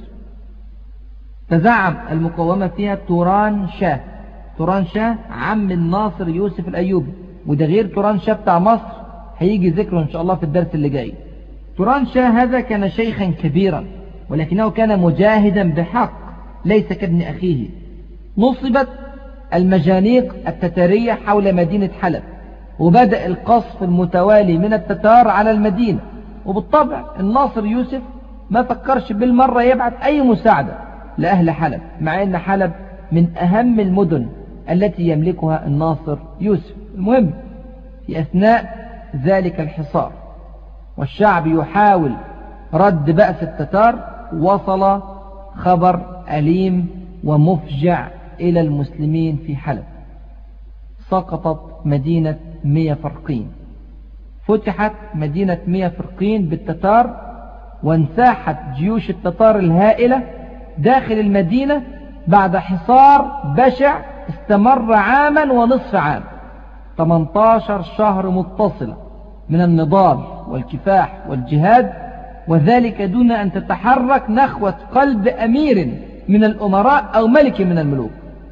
تزعم المقاومة فيها توران شاه. توران شاه عم الناصر يوسف الأيوبي، وده غير توران شاه بتاع مصر، هيجي ذكره إن شاء الله في الدرس اللي جاي. توران شاه هذا كان شيخا كبيرا، ولكنه كان مجاهدا بحق، ليس كابن أخيه. نصبت المجانيق التتارية حول مدينة حلب، وبدأ القصف المتوالي من التتار على المدينة. وبالطبع الناصر يوسف ما فكرش بالمرة يبعث أي مساعدة لأهل حلب، مع أن حلب من أهم المدن التي يملكها الناصر يوسف. المهم، في أثناء ذلك الحصار والشعب يحاول رد بأس التتار، وصل خبر أليم ومفجع إلى المسلمين في حلب. سقطت مدينة ميا فرقين، فتحت مدينة ميا فرقين بالتتار، وانساحت جيوش التتار الهائلة داخل المدينة بعد حصار بشع استمر عاما ونصف عام، 18 شهر متصلة من النضال والكفاح والجهاد، وذلك دون أن تتحرك نخوة قلب أمير من الأمراء أو ملك من الملوك.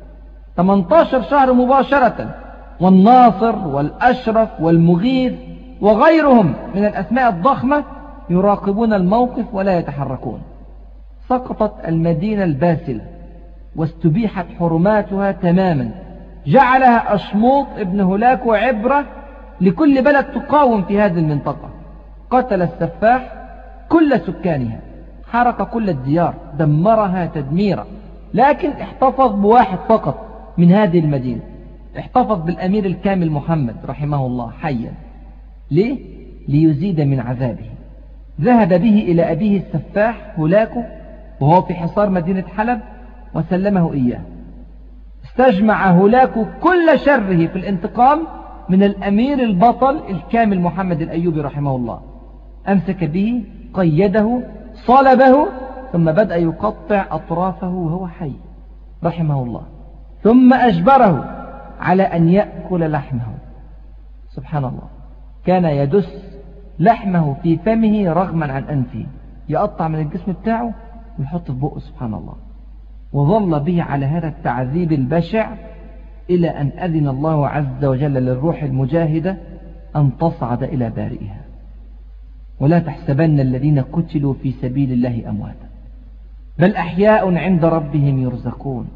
18 شهر مباشرة، والناصر والأشرف والمغيث وغيرهم من الأسماء الضخمة يراقبون الموقف ولا يتحركون. سقطت المدينة الباسلة واستبيحت حرماتها تماما، جعلها أشموط ابن هولاكو عبرة لكل بلد تقاوم في هذه المنطقة. قتل السفاح كل سكانها، حرق كل الديار، دمرها تدميرا، لكن احتفظ بواحد فقط من هذه المدينة، احتفظ بالأمير الكامل محمد رحمه الله حيا. ليه؟ ليزيد من عذابه. ذهب به إلى أبيه السفاح هولاكو وهو في حصار مدينة حلب وسلمه إياه. استجمع هولاكو كل شره في الانتقام من الأمير البطل الكامل محمد الأيوبي رحمه الله. أمسك به، قيده، صلبه، ثم بدأ يقطع أطرافه وهو حي رحمه الله، ثم أجبره على أن يأكل لحمه. سبحان الله، كان يدس لحمه في فمه رغما عن أنفه، يقطع من الجسم بتاعه ويحط في بقه. سبحان الله. وظل به على هذا التعذيب البشع إلى أن أذن الله عز وجل للروح المجاهدة أن تصعد إلى بارئها. ولا تحسبن الذين قتلوا في سبيل الله أمواتا، بل أحياء عند ربهم يرزقون،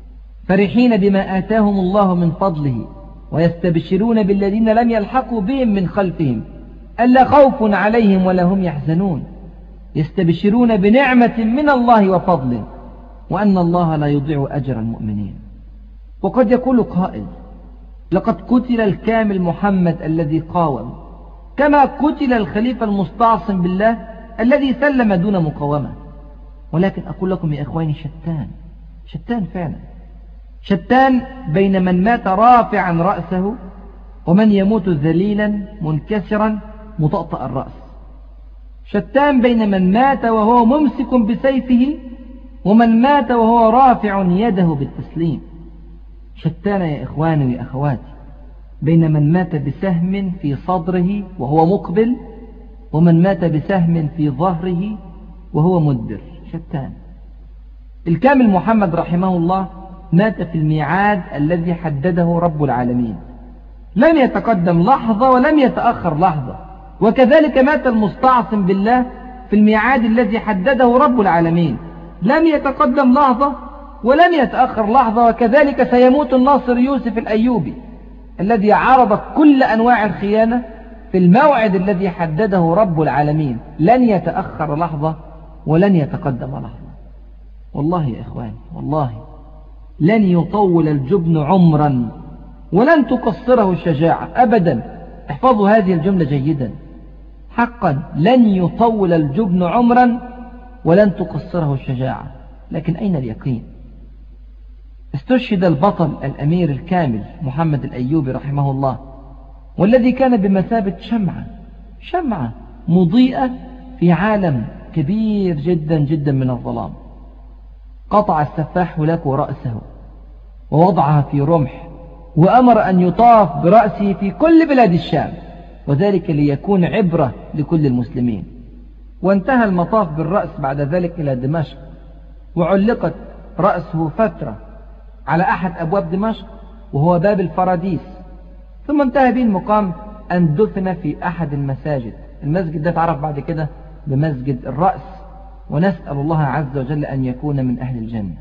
فرحين بما آتاهم الله من فضله، ويستبشرون بالذين لم يلحقوا بهم من خلفهم ألا خوف عليهم ولا هم يحزنون، يستبشرون بنعمة من الله وفضل، وأن الله لا يضيع أجر المؤمنين. وقد يقول قائل: لقد قتل الكامل محمد الذي قاوم، كما قتل الخليفة المستعصم بالله الذي سلم دون مقاومة. ولكن أقول لكم يا إخواني، شتان فعلا، شتان بين من مات رافعا رأسه ومن يموت ذليلا منكسرا مطأطأ الرأس. شتان بين من مات وهو ممسك بسيفه ومن مات وهو رافع يده بالتسليم. شتان يا إخواني وأخواتي بين من مات بسهم في صدره وهو مقبل ومن مات بسهم في ظهره وهو مدبر. شتان. الكامل محمد رحمه الله مات في الميعاد الذي حدده رب العالمين، لم يتقدم لحظة ولم يتأخر لحظة. وكذلك مات المستعصم بالله في الميعاد الذي حدده رب العالمين، لم يتقدم لحظة ولم يتأخر لحظة. وكذلك سيموت الناصر يوسف الأيوبي الذي عرض كل أنواع الخيانة في الموعد الذي حدده رب العالمين، لن يتأخر لحظة ولن يتقدم لحظة. والله يا إخواني، والله لن يطول الجبن عمرا ولن تقصره الشجاعة أبدا. احفظوا هذه الجملة جيدا، حقا لن يطول الجبن عمرا ولن تقصره الشجاعة. لكن أين اليقين؟ استشهد البطل الأمير الكامل محمد الأيوبي رحمه الله، والذي كان بمثابة شمعة مضيئة في عالم كبير جدا جدا من الظلام. قطع السفاح هولاكو رأسه ووضعها في رمح، وأمر أن يطاف برأسه في كل بلاد الشام، وذلك ليكون عبرة لكل المسلمين. وانتهى المطاف بالرأس بعد ذلك إلى دمشق، وعلقت رأسه فترة على أحد أبواب دمشق وهو باب الفراديس، ثم انتهى به المقام أن دفن في أحد المساجد. المسجد ده تعرف بعد كده بمسجد الرأس، ونسأل الله عز وجل أن يكون من أهل الجنة.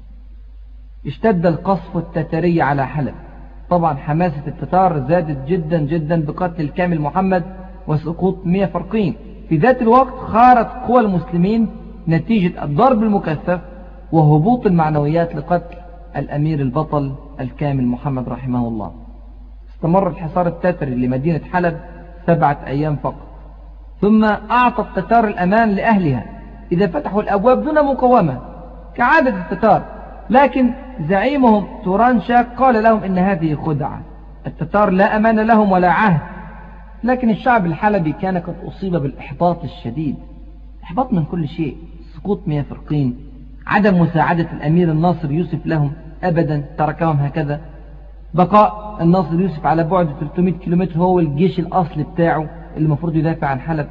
اشتد القصف التتري على حلب، طبعا حماسة التتار زادت جدا جدا بقتل الكامل محمد وسقوط 100 فرقين. في ذات الوقت خارت قوى المسلمين نتيجة الضرب المكثف وهبوط المعنويات لقتل الأمير البطل الكامل محمد رحمه الله. استمر الحصار التتري لمدينة حلب 7 أيام فقط، ثم أعطى التتار الأمان لأهلها إذا فتحوا الأبواب دون مقاومة كعادة التتار. لكن زعيمهم توران-شاه قال لهم إن هذه خدعة، التتار لا أمان لهم ولا عهد. لكن الشعب الحلبي كان قد أصيب بالإحباط الشديد، إحباط من كل شيء، سقوط 100 فرقين، عدم مساعدة الأمير الناصر يوسف لهم أبدا، تركهم هكذا، بقاء الناصر يوسف على بعد 300 كيلومتر هو الجيش الأصلي بتاعه اللي المفروض يدافع عن حلب،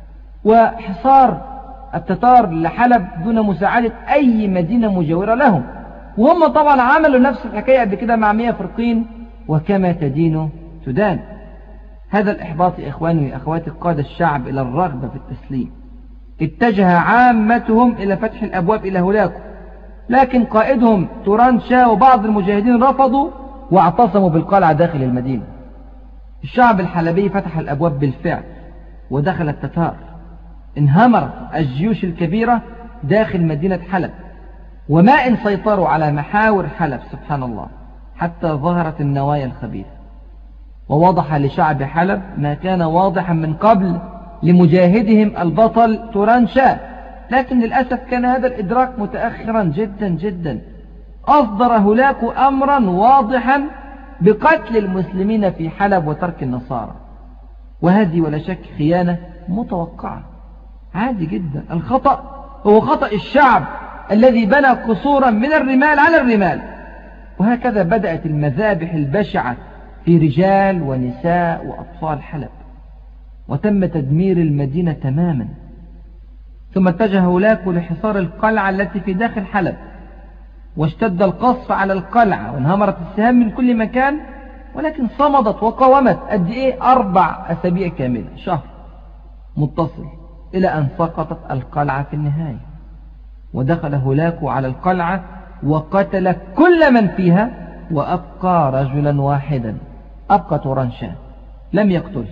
وحصار التتار لحلب دون مساعدة أي مدينة مجاورة لهم. وهم طبعا عملوا نفس الحكاية قبل كده مع 100 فرقين، وكما تدين تدان. هذا الإحباط يا إخواني وأخواتي قاد الشعب إلى الرغبة في التسليم، اتجه عامتهم إلى فتح الأبواب إلى هولاكو، لكن قائدهم توران-شاه وبعض المجاهدين رفضوا واعتصموا بالقلعة داخل المدينة. الشعب الحلبي فتح الأبواب بالفعل ودخل التتار، انهمرت الجيوش الكبيرة داخل مدينة حلب، وما إن سيطروا على محاور حلب سبحان الله حتى ظهرت النوايا الخبيثة، ووضح لشعب حلب ما كان واضحا من قبل لمجاهدهم البطل توران-شاه. لكن للأسف كان هذا الإدراك متأخرا جدا جدا. أصدر هولاكو أمرا واضحا بقتل المسلمين في حلب وترك النصارى، وهذه ولا شك خيانة متوقعة، عادي جدا. الخطأ هو خطأ الشعب الذي بنى قصورا من الرمال على الرمال. وهكذا بدأت المذابح البشعة في رجال ونساء وأطفال حلب، وتم تدمير المدينة تماما. ثم اتجه هولاكو لحصار القلعة التي في داخل حلب، واشتد القصف على القلعة وانهمرت السهام من كل مكان، ولكن صمدت وقاومت قد ايه 4 أسابيع كاملة، شهر متصل، إلى أن سقطت القلعة في النهاية. ودخل هولاكو على القلعة وقتل كل من فيها، وأبقى رجلا واحدا، أبقى توران-شاه، لم يقتل.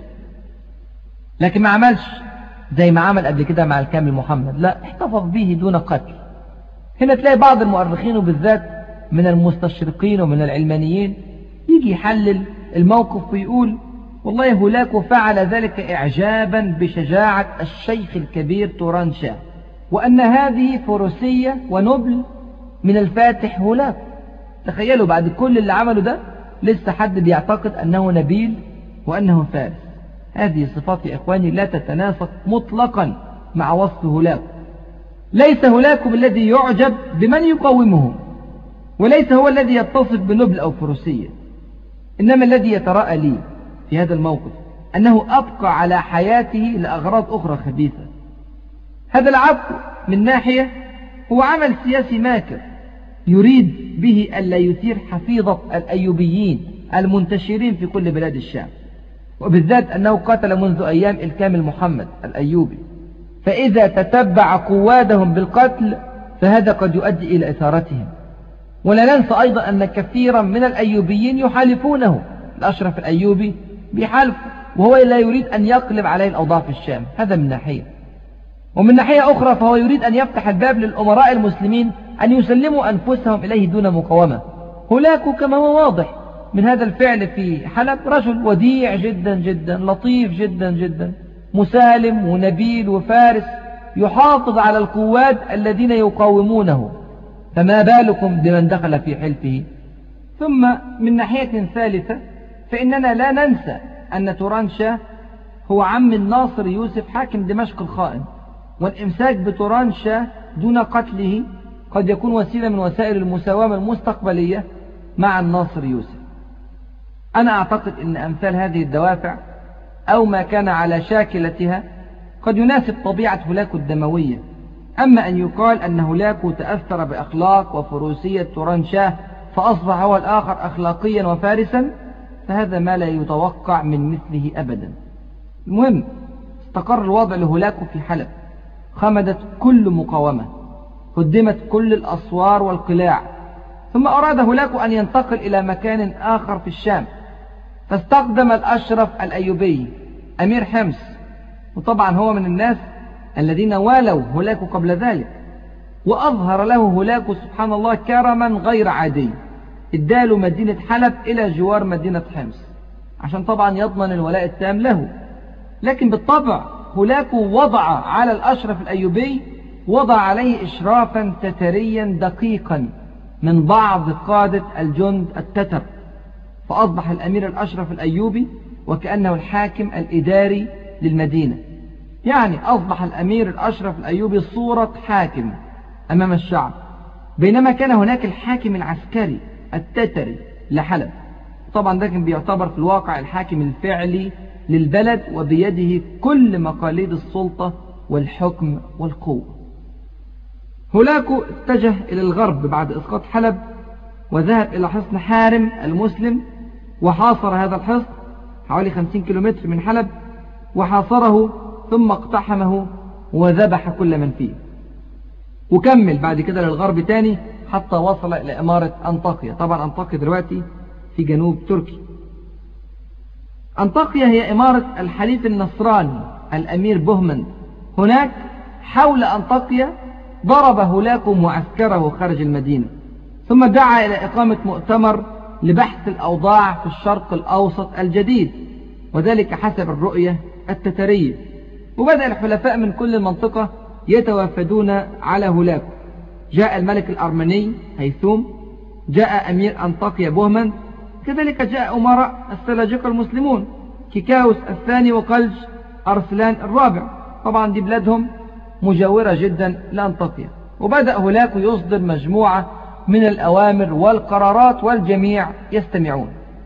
لكن ما عملش زي ما عمل قبل كده مع الكامل محمد، لا، احتفظ به دون قتل. هنا تلاقي بعض المؤرخين وبالذات من المستشرقين ومن العلمانيين يجي يحلل الموقف ويقول والله هولاكو فعل ذلك إعجابا بشجاعة الشيخ الكبير توران-شاه، وأن هذه فروسية ونبل من الفاتح هولاكو. تخيلوا بعد كل اللي عمله ده لسه حد بيعتقد أنه نبيل وأنه فارس. هذه صفات يا إخواني لا تتناسق مطلقا مع وصف هولاكو. ليس هولاكو الذي يعجب بمن يقاومه، وليس هو الذي يتصف بنبل أو فروسية، إنما الذي يتراءى لي في هذا الموقف أنه أبقى على حياته لأغراض أخرى خبيثة. هذا العفو من ناحية هو عمل سياسي ماكر يريد به ألا يثير حفيظة الأيوبيين المنتشرين في كل بلاد الشام، وبالذات أنه قتل منذ أيام الكامل محمد الأيوبي، فإذا تتبع قوادهم بالقتل فهذا قد يؤدي إلى إثارتهم. ولا ننسى أيضا أن كثيرا من الأيوبيين يحالفونه، الأشرف الأيوبي بحلف وهو لا يريد أن يقلب عليه الأوضاع في الشام. هذا من ناحية، ومن ناحية أخرى فهو يريد أن يفتح الباب للأمراء المسلمين أن يسلموا أنفسهم إليه دون مقاومة. هولاكو كما هو واضح من هذا الفعل في حلب رجل وديع جدا جدا، لطيف جدا جدا، مسالم ونبيل وفارس، يحافظ على القواد الذين يقاومونه، فما بالكم بمن دخل في حلفه. ثم من ناحية ثالثة فإننا لا ننسى أن توران-شاه هو عم الناصر يوسف حاكم دمشق الخائن، والإمساك بتوران-شاه دون قتله قد يكون وسيلة من وسائل المساومة المستقبلية مع الناصر يوسف. أنا أعتقد أن أمثال هذه الدوافع أو ما كان على شاكلتها قد يناسب طبيعة هولاكو الدموية. أما أن يقال أن هولاكو تأثر بأخلاق وفروسية توران-شاه فأصبح هو الآخر أخلاقيا وفارسا، فهذا ما لا يتوقع من مثله أبدا. المهم استقر الوضع لهولاكو في حلب، خمدت كل مقاومة، هدمت كل الأسوار والقلاع، ثم أراد هولاكو أن ينتقل إلى مكان آخر في الشام، فاستخدم الأشرف الأيوبي أمير حمص، وطبعا هو من الناس الذين والوا هولاكو قبل ذلك، وأظهر له هولاكو سبحان الله كرما غير عادي، اداله مدينة حلب إلى جوار مدينة حمص عشان طبعا يضمن الولاء التام له. لكن بالطبع هولاكو وضع على الأشرف الأيوبي وضع عليه إشرافا تتريا دقيقا من بعض قادة الجند التتر، فأصبح الأمير الأشرف الأيوبي وكأنه الحاكم الإداري للمدينة. يعني أصبح الأمير الأشرف الأيوبي صورة حاكم أمام الشعب، بينما كان هناك الحاكم العسكري التتري لحلب. طبعا ده كان بيعتبر في الواقع الحاكم الفعلي للبلد، وبيده كل مقاليد السلطة والحكم والقوة. هولاكو اتجه إلى الغرب بعد إسقاط حلب، وذهب إلى حصن حارم المسلم، وحاصر هذا الحصن حوالي 50 كيلومتر من حلب، وحاصره ثم اقتحمه وذبح كل من فيه، وكمل بعد كده للغرب تاني حتى وصل إلى إمارة أنطاكيا. طبعا أنطاكيا دلوقتي في جنوب تركيا. أنطاكيا هي إمارة الحليف النصراني الأمير بوهمند. هناك حول أنطاكيا ضرب هولاكو معسكره خارج المدينة، ثم دعا إلى إقامة مؤتمر لبحث الأوضاع في الشرق الأوسط الجديد، وذلك حسب الرؤية التترية. وبدأ الحلفاء من كل المنطقة يتوافدون على هولاكو. جاء الملك الأرمني هيثوم، جاء أمير أنطاكيا بوهمند، كذلك جاء أمراء السلاجقة المسلمون كيكاوس الثاني وقلج أرسلان الرابع. طبعا دي بلادهم مجاورة جدا لأنطاكيا. وبدأ هولاكو يصدر مجموعة من الأوامر والقرارات والجميع يستمعون.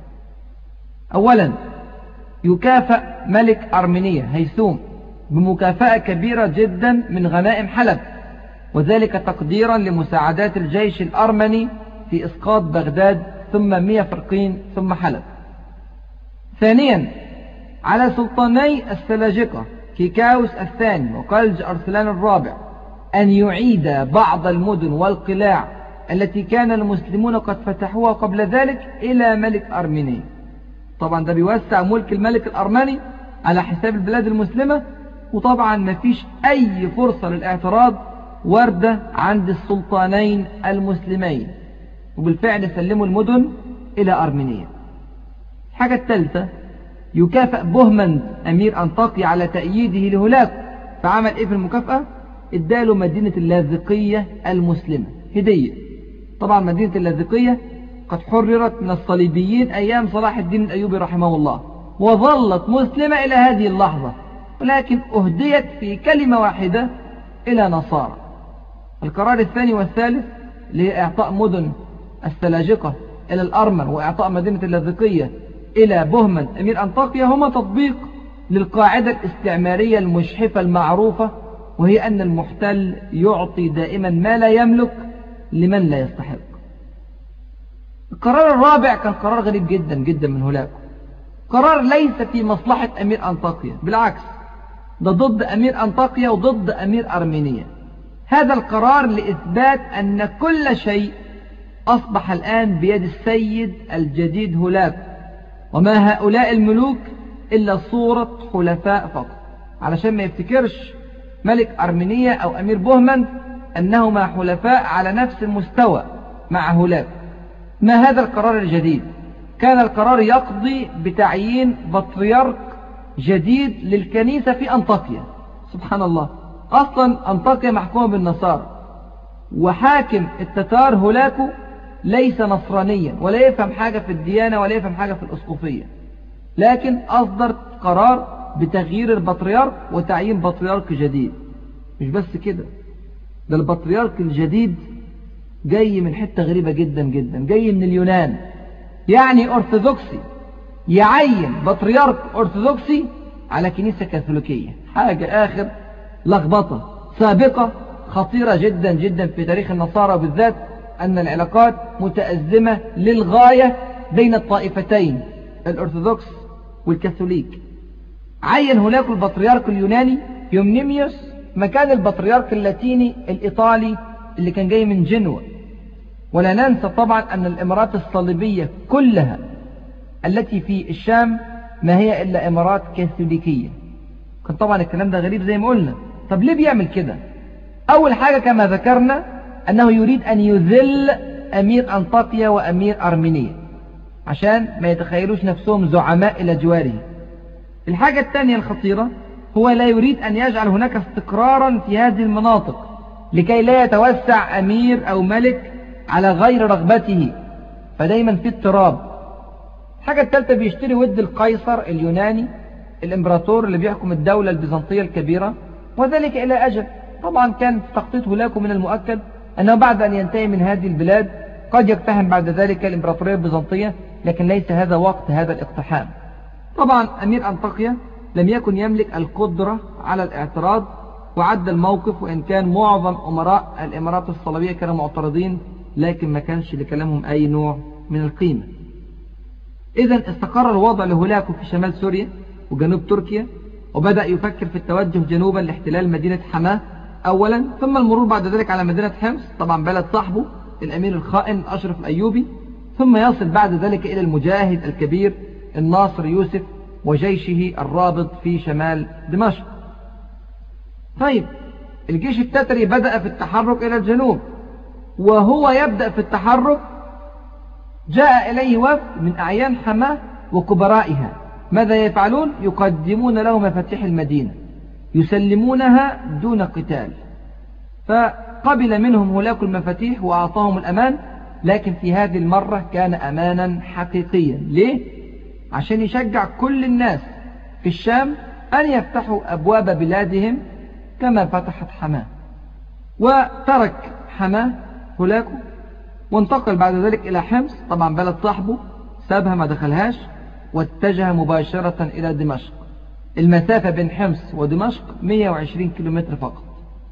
أولا يكافأ ملك أرمينيا هيثوم بمكافأة كبيرة جدا من غنائم حلب، وذلك تقديرا لمساعدات الجيش الأرمني في إسقاط بغداد ثم 100 فرقين ثم حلب. ثانيا على سلطاني السلاجقة كيكاوس الثاني وقلج أرسلان الرابع أن يعيد بعض المدن والقلاع التي كان المسلمون قد فتحوها قبل ذلك إلى ملك أرميني. طبعا ده بيوسع ملك الملك الأرمني على حساب البلاد المسلمة، وطبعا ما فيش أي فرصة للاعتراض واردة عند السلطانين المسلمين، وبالفعل سلموا المدن إلى أرمينيا. الحاجة الثالثة يكافأ بوهمند أمير أنطاكيا على تأييده لهولاكو، فعمل إيه في المكافأة؟ اداله مدينة اللاذقية المسلمة هدية. طبعا مدينة اللاذقية قد حررت من الصليبيين أيام صلاح الدين الأيوبي رحمه الله، وظلت مسلمة إلى هذه اللحظة، ولكن أهديت في كلمة واحدة إلى نصارى. القرار الثاني والثالث لإعطاء مدن السلاجقة إلى الأرمن وإعطاء مدينة اللاذقية إلى بوهمند أمير أنطاكيا هما تطبيق للقاعدة الاستعمارية المجحفة المعروفة، وهي أن المحتل يعطي دائما ما لا يملك لمن لا يستحق. القرار الرابع كان قرار غريب جدا جدا من هولاكو، قرار ليس في مصلحة أمير أنطاكيا، بالعكس ده ضد أمير أنطاكيا وضد أمير أرمينيا. هذا القرار لإثبات أن كل شيء أصبح الآن بيد السيد الجديد هولاكو، وما هؤلاء الملوك إلا صورة حلفاء فقط، علشان ما يفتكرش ملك أرمينيا أو أمير بوهمند أنهما حلفاء على نفس المستوى مع هولاكو. ما هذا القرار الجديد؟ كان القرار يقضي بتعيين بطريرك جديد للكنيسة في أنطاكيا. سبحان الله، أصلا أنطاكيا محكومة بالنصارى، وحاكم التتار هولاكو ليس نصرانيا ولا يفهم حاجة في الديانة ولا يفهم حاجة في الأسقفية، لكن أصدر قرار بتغيير البطريرك وتعيين بطريرك جديد. مش بس كده، ده البطريرك الجديد جاي من حتة غريبة جدا جدا، جاي من اليونان، يعني أرثوذكسي، يعين بطريرك أرثوذكسي على كنيسة كاثوليكية. حاجة آخر لخبطة سابقة خطيرة جدا جدا في تاريخ النصارى، بالذات أن العلاقات متأزمة للغاية بين الطائفتين الأرثوذكس والكاثوليك. عين هناك البطريرك اليوناني يومنيميوس مكان البطريرك اللاتيني الإيطالي اللي كان جاي من جنوة. ولا ننسى طبعا أن الإمارات الصليبية كلها التي في الشام ما هي إلا إمارات كاثوليكية. كان طبعا الكلام ده غريب زي ما قلنا. طب ليه بيعمل كده؟ أول حاجة كما ذكرنا أنه يريد أن يذل أمير أنطاكيا وأمير أرمينيا عشان ما يتخيلوش نفسهم زعماء إلى جواره. الحاجة الثانية الخطيرة هو لا يريد أن يجعل هناك استقرارا في هذه المناطق، لكي لا يتوسع أمير أو ملك على غير رغبته، فدايما في اضطراب. الحاجة الثالثة بيشتري ود القيصر اليوناني الإمبراطور اللي بيحكم الدولة البيزنطية الكبيرة، وذلك إلى أجل. طبعا كان في تخطيط هولاكو من المؤكد أنه بعد أن ينتهي من هذه البلاد قد يقتحم بعد ذلك الإمبراطورية البيزنطية، لكن ليس هذا وقت هذا الاقتحام. طبعا أمير أنطاكيا لم يكن يملك القدرة على الاعتراض وعد الموقف، وإن كان معظم أمراء الإمارات الصليبية كانوا معترضين، لكن ما كانش لكلامهم أي نوع من القيمة. إذن استقر الوضع لهولاكو في شمال سوريا وجنوب تركيا، وبدأ يفكر في التوجه جنوبا لاحتلال مدينة حماه أولا، ثم المرور بعد ذلك على مدينة حمص، طبعا بلد صاحبه الأمير الخائن أشرف الأيوبي، ثم يصل بعد ذلك إلى المجاهد الكبير الناصر يوسف وجيشه الرابط في شمال دمشق. طيب الجيش التتري بدأ في التحرك إلى الجنوب، وهو يبدأ في التحرك جاء إليه وفد من أعيان حماه وكبرائها. ماذا يفعلون؟ يقدمون له مفاتيح المدينة يسلمونها دون قتال، فقبل منهم هولاكو المفاتيح وأعطاهم الأمان، لكن في هذه المرة كان أمانا حقيقيا. ليه؟ عشان يشجع كل الناس في الشام أن يفتحوا أبواب بلادهم كما فتحت حماه. وترك حماه هولاكو وانتقل بعد ذلك إلى حمص، طبعا بلد صاحبه، سابها ما دخلهاش، واتجه مباشرة إلى دمشق. المسافة بين حمص ودمشق 120 كيلومتر فقط.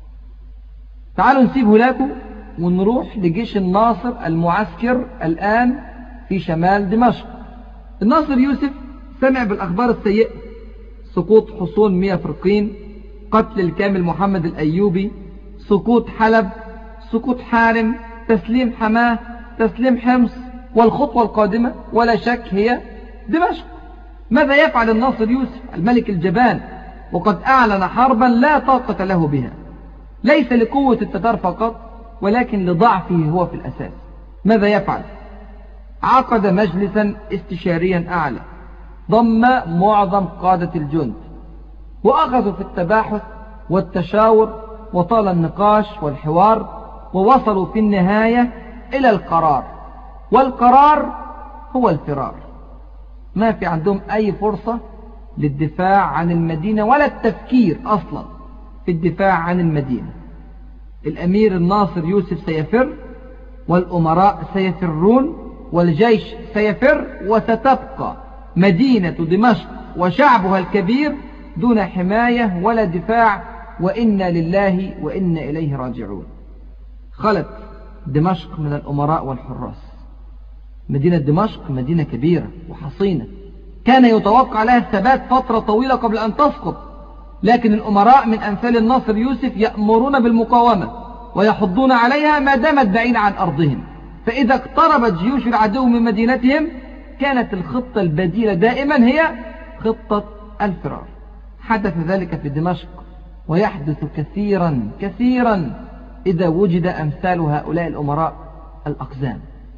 تعالوا نسيب هولاكو ونروح لجيش الناصر المعسكر الآن في شمال دمشق. الناصر يوسف سمع بالأخبار السيئة: سقوط حصون 100 فرقين، قتل الكامل محمد الأيوبي، سقوط حلب، سقوط حارم، تسليم حماه، تسليم حمص، والخطوة القادمة ولا شك هي دمشق. ماذا يفعل الناصر يوسف الملك الجبان وقد أعلن حربا لا طاقة له بها، ليس لقوة التتار فقط ولكن لضعفه هو في الأساس؟ ماذا يفعل؟ عقد مجلسا استشاريا أعلى ضم معظم قادة الجند، وأخذوا في التباحث والتشاور وطال النقاش والحوار، ووصلوا في النهاية إلى القرار، والقرار هو الفرار. ما في عندهم أي فرصة للدفاع عن المدينة ولا التفكير أصلا في الدفاع عن المدينة. الأمير الناصر يوسف سيفر، والأمراء سيفرون، والجيش سيفر، وستبقى مدينة دمشق وشعبها الكبير دون حماية ولا دفاع، وإنا لله وإنا إليه راجعون. خلت دمشق من الأمراء والحراس. مدينة دمشق مدينة كبيرة وحصينة، كان يتوقع لها الثبات فترة طويلة قبل أن تسقط، لكن الأمراء من أمثال الناصر يوسف يأمرون بالمقاومة ويحضون عليها ما دامت بعيدة عن أرضهم، فإذا اقتربت جيوش العدو من مدينتهم كانت الخطة البديلة دائما هي خطة الفرار. حدث ذلك في دمشق، ويحدث كثيرا كثيرا إذا وجد أمثال هؤلاء الأمراء الأقزام.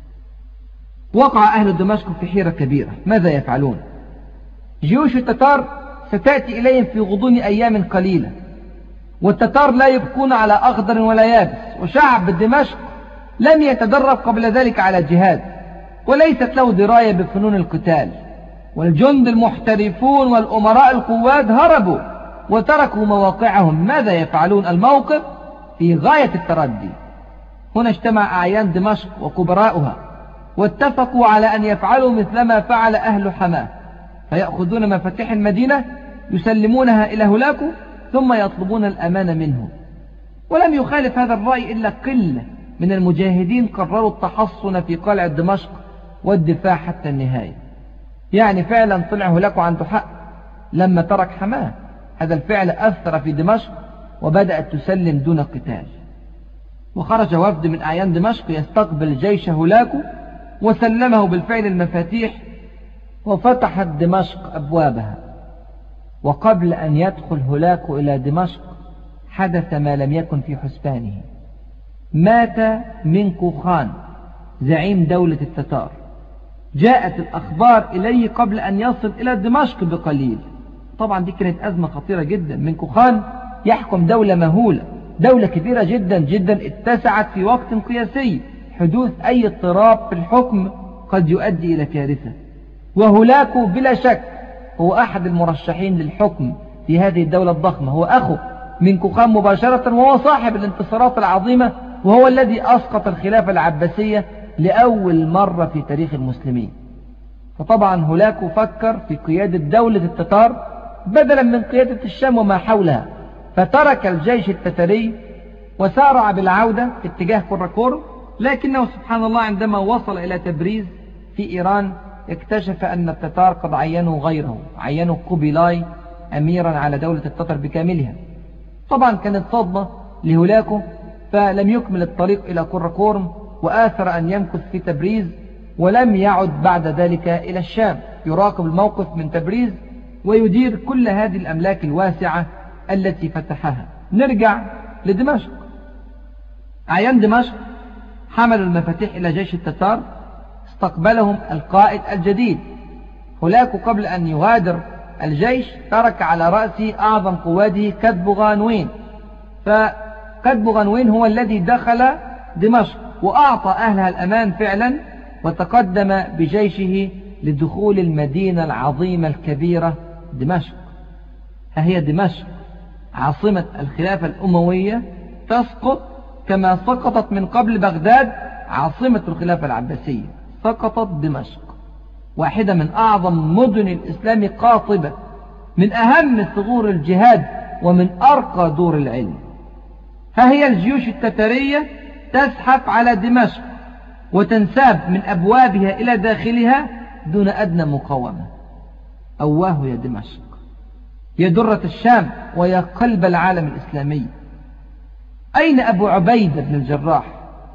وقع أهل دمشق في حيرة كبيرة، ماذا يفعلون؟ جيوش التتار ستأتي إليهم في غضون أيام قليلة، والتتار لا يبقون على أخضر ولا يابس، وشعب دمشق لم يتدرب قبل ذلك على جهاد، وليست له دراية بفنون القتال، والجند المحترفون والأمراء القواد هربوا وتركوا مواقعهم. ماذا يفعلون؟ الموقف في غاية التردي. هنا اجتمع أعيان دمشق وكبراؤها واتفقوا على أن يفعلوا مثلما فعل أهل حماه، فيأخذون مفاتيح المدينة يسلمونها إلى هولاكو ثم يطلبون الأمان منه. ولم يخالف هذا الرأي إلا قلة من المجاهدين قرروا التحصن في قلعة دمشق والدفاع حتى النهاية. يعني فعلا طلع هولاكو عنده حق لما ترك حماه. هذا الفعل أثر في دمشق وبدأت تسلم دون قتال، وخرج وفد من أعيان دمشق يستقبل جيش هولاكو وسلمه بالفعل المفاتيح، وفتحت دمشق أبوابها. وقبل أن يدخل هولاكو إلى دمشق حدث ما لم يكن في حسبانه. مات منكو خان زعيم دولة التتار. جاءت الأخبار إليه قبل أن يصل إلى دمشق بقليل. طبعا دي كانت أزمة خطيرة جدا. منكو خان يحكم دولة مهولة دولة كبيرة جدا جدا اتسعت في وقت قياسي. حدوث أي اضطراب في الحكم قد يؤدي إلى كارثة. وهولاكو بلا شك هو أحد المرشحين للحكم في هذه الدولة الضخمة، هو أخو منكو خان مباشرة، وهو صاحب الانتصارات العظيمة، وهو الذي أسقط الخلافة العباسية لأول مرة في تاريخ المسلمين. فطبعا هولاكو فكر في قيادة دولة التتار بدلا من قيادة الشام وما حولها، فترك الجيش التتري وسارع بالعودة في اتجاه كراكورم. لكنه سبحان الله عندما وصل إلى تبريز في إيران اكتشف أن التتار قد عينوا غيره، عينوا قوبيلاي أميرا على دولة التتر بكاملها. طبعا كانت صدمة لهولاكو، فلم يكمل الطريق إلى كراكورم وآثر أن يمكث في تبريز، ولم يعد بعد ذلك إلى الشام يراقب الموقف من تبريز ويدير كل هذه الأملاك الواسعة التي فتحها. نرجع لدمشق. أعيان دمشق حملوا المفاتيح إلى جيش التتار، استقبلهم القائد الجديد. هولاكو قبل أن يغادر الجيش ترك على رأسه أعظم قواده كتبغانوين، فكتبغانوين هو الذي دخل دمشق وأعطى أهلها الأمان فعلا، وتقدم بجيشه لدخول المدينة العظيمة الكبيرة دمشق. ها هي دمشق عاصمة الخلافة الأموية تسقط كما سقطت من قبل بغداد عاصمة الخلافة العباسية. سقطت دمشق، واحدة من أعظم مدن الإسلام قاطبة، من أهم ثغور الجهاد ومن أرقى دور العلم. ها هي الجيوش التترية تزحف على دمشق وتنساب من أبوابها إلى داخلها دون أدنى مقاومة. أواه يا دمشق، يا درة الشام ويا قلب العالم الإسلامي. أين أبو عبيدة بن الجراح؟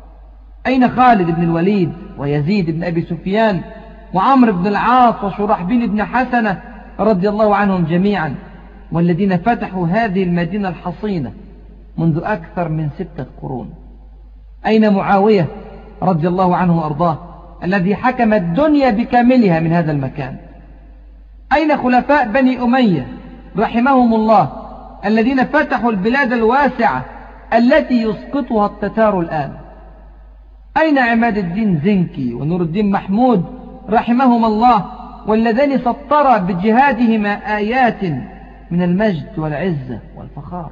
أين خالد بن الوليد ويزيد بن أبي سفيان وعمرو بن العاص وشرحبيل بن حسنة رضي الله عنهم جميعا، والذين فتحوا هذه المدينة الحصينة منذ أكثر من 6 قرون؟ أين معاوية رضي الله عنه وأرضاه الذي حكم الدنيا بكاملها من هذا المكان؟ أين خلفاء بني أمية رحمهم الله الذين فتحوا البلاد الواسعة التي يسقطها التتار الآن؟ أين عماد الدين زنكي ونور الدين محمود رحمهما الله، واللذان سطرا بجهادهما آيات من المجد والعزة والفخار؟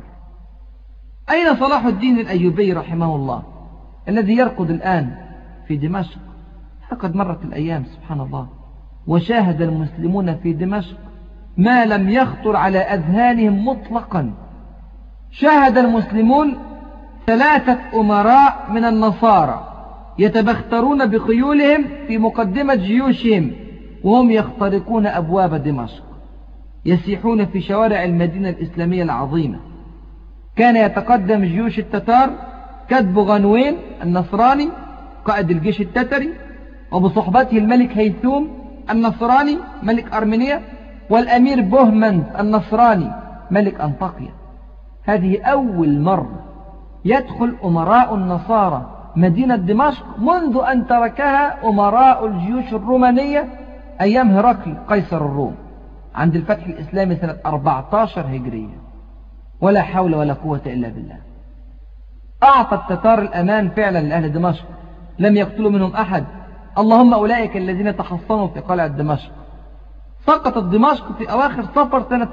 أين صلاح الدين الأيوبي رحمه الله الذي يرقد الآن في دمشق؟ فقد مرت الأيام سبحان الله وشاهد المسلمون في دمشق ما لم يخطر على أذهانهم مطلقا. شاهد المسلمون 3 أمراء من النصارى يتبخترون بخيولهم في مقدمة جيوشهم وهم يخترقون أبواب دمشق، يسيحون في شوارع المدينة الإسلامية العظيمة. كان يتقدم جيوش التتار كتبغانوين النصراني قائد الجيش التتري، وبصحبته الملك هيثوم النصراني ملك أرمينيا، والأمير بوهمند النصراني ملك أنطاكيا. هذه أول مرة يدخل أمراء النصارى مدينة دمشق منذ أن تركها أمراء الجيوش الرومانية أيام هرقل قيصر الروم عند الفتح الإسلامي سنة 14 هجرية. ولا حول ولا قوة إلا بالله. أعطى التتار الأمان فعلا لأهل دمشق، لم يقتلوا منهم أحد، اللهم أولئك الذين تحصنوا في قلعة دمشق. سقطت دمشق في أواخر صفر سنة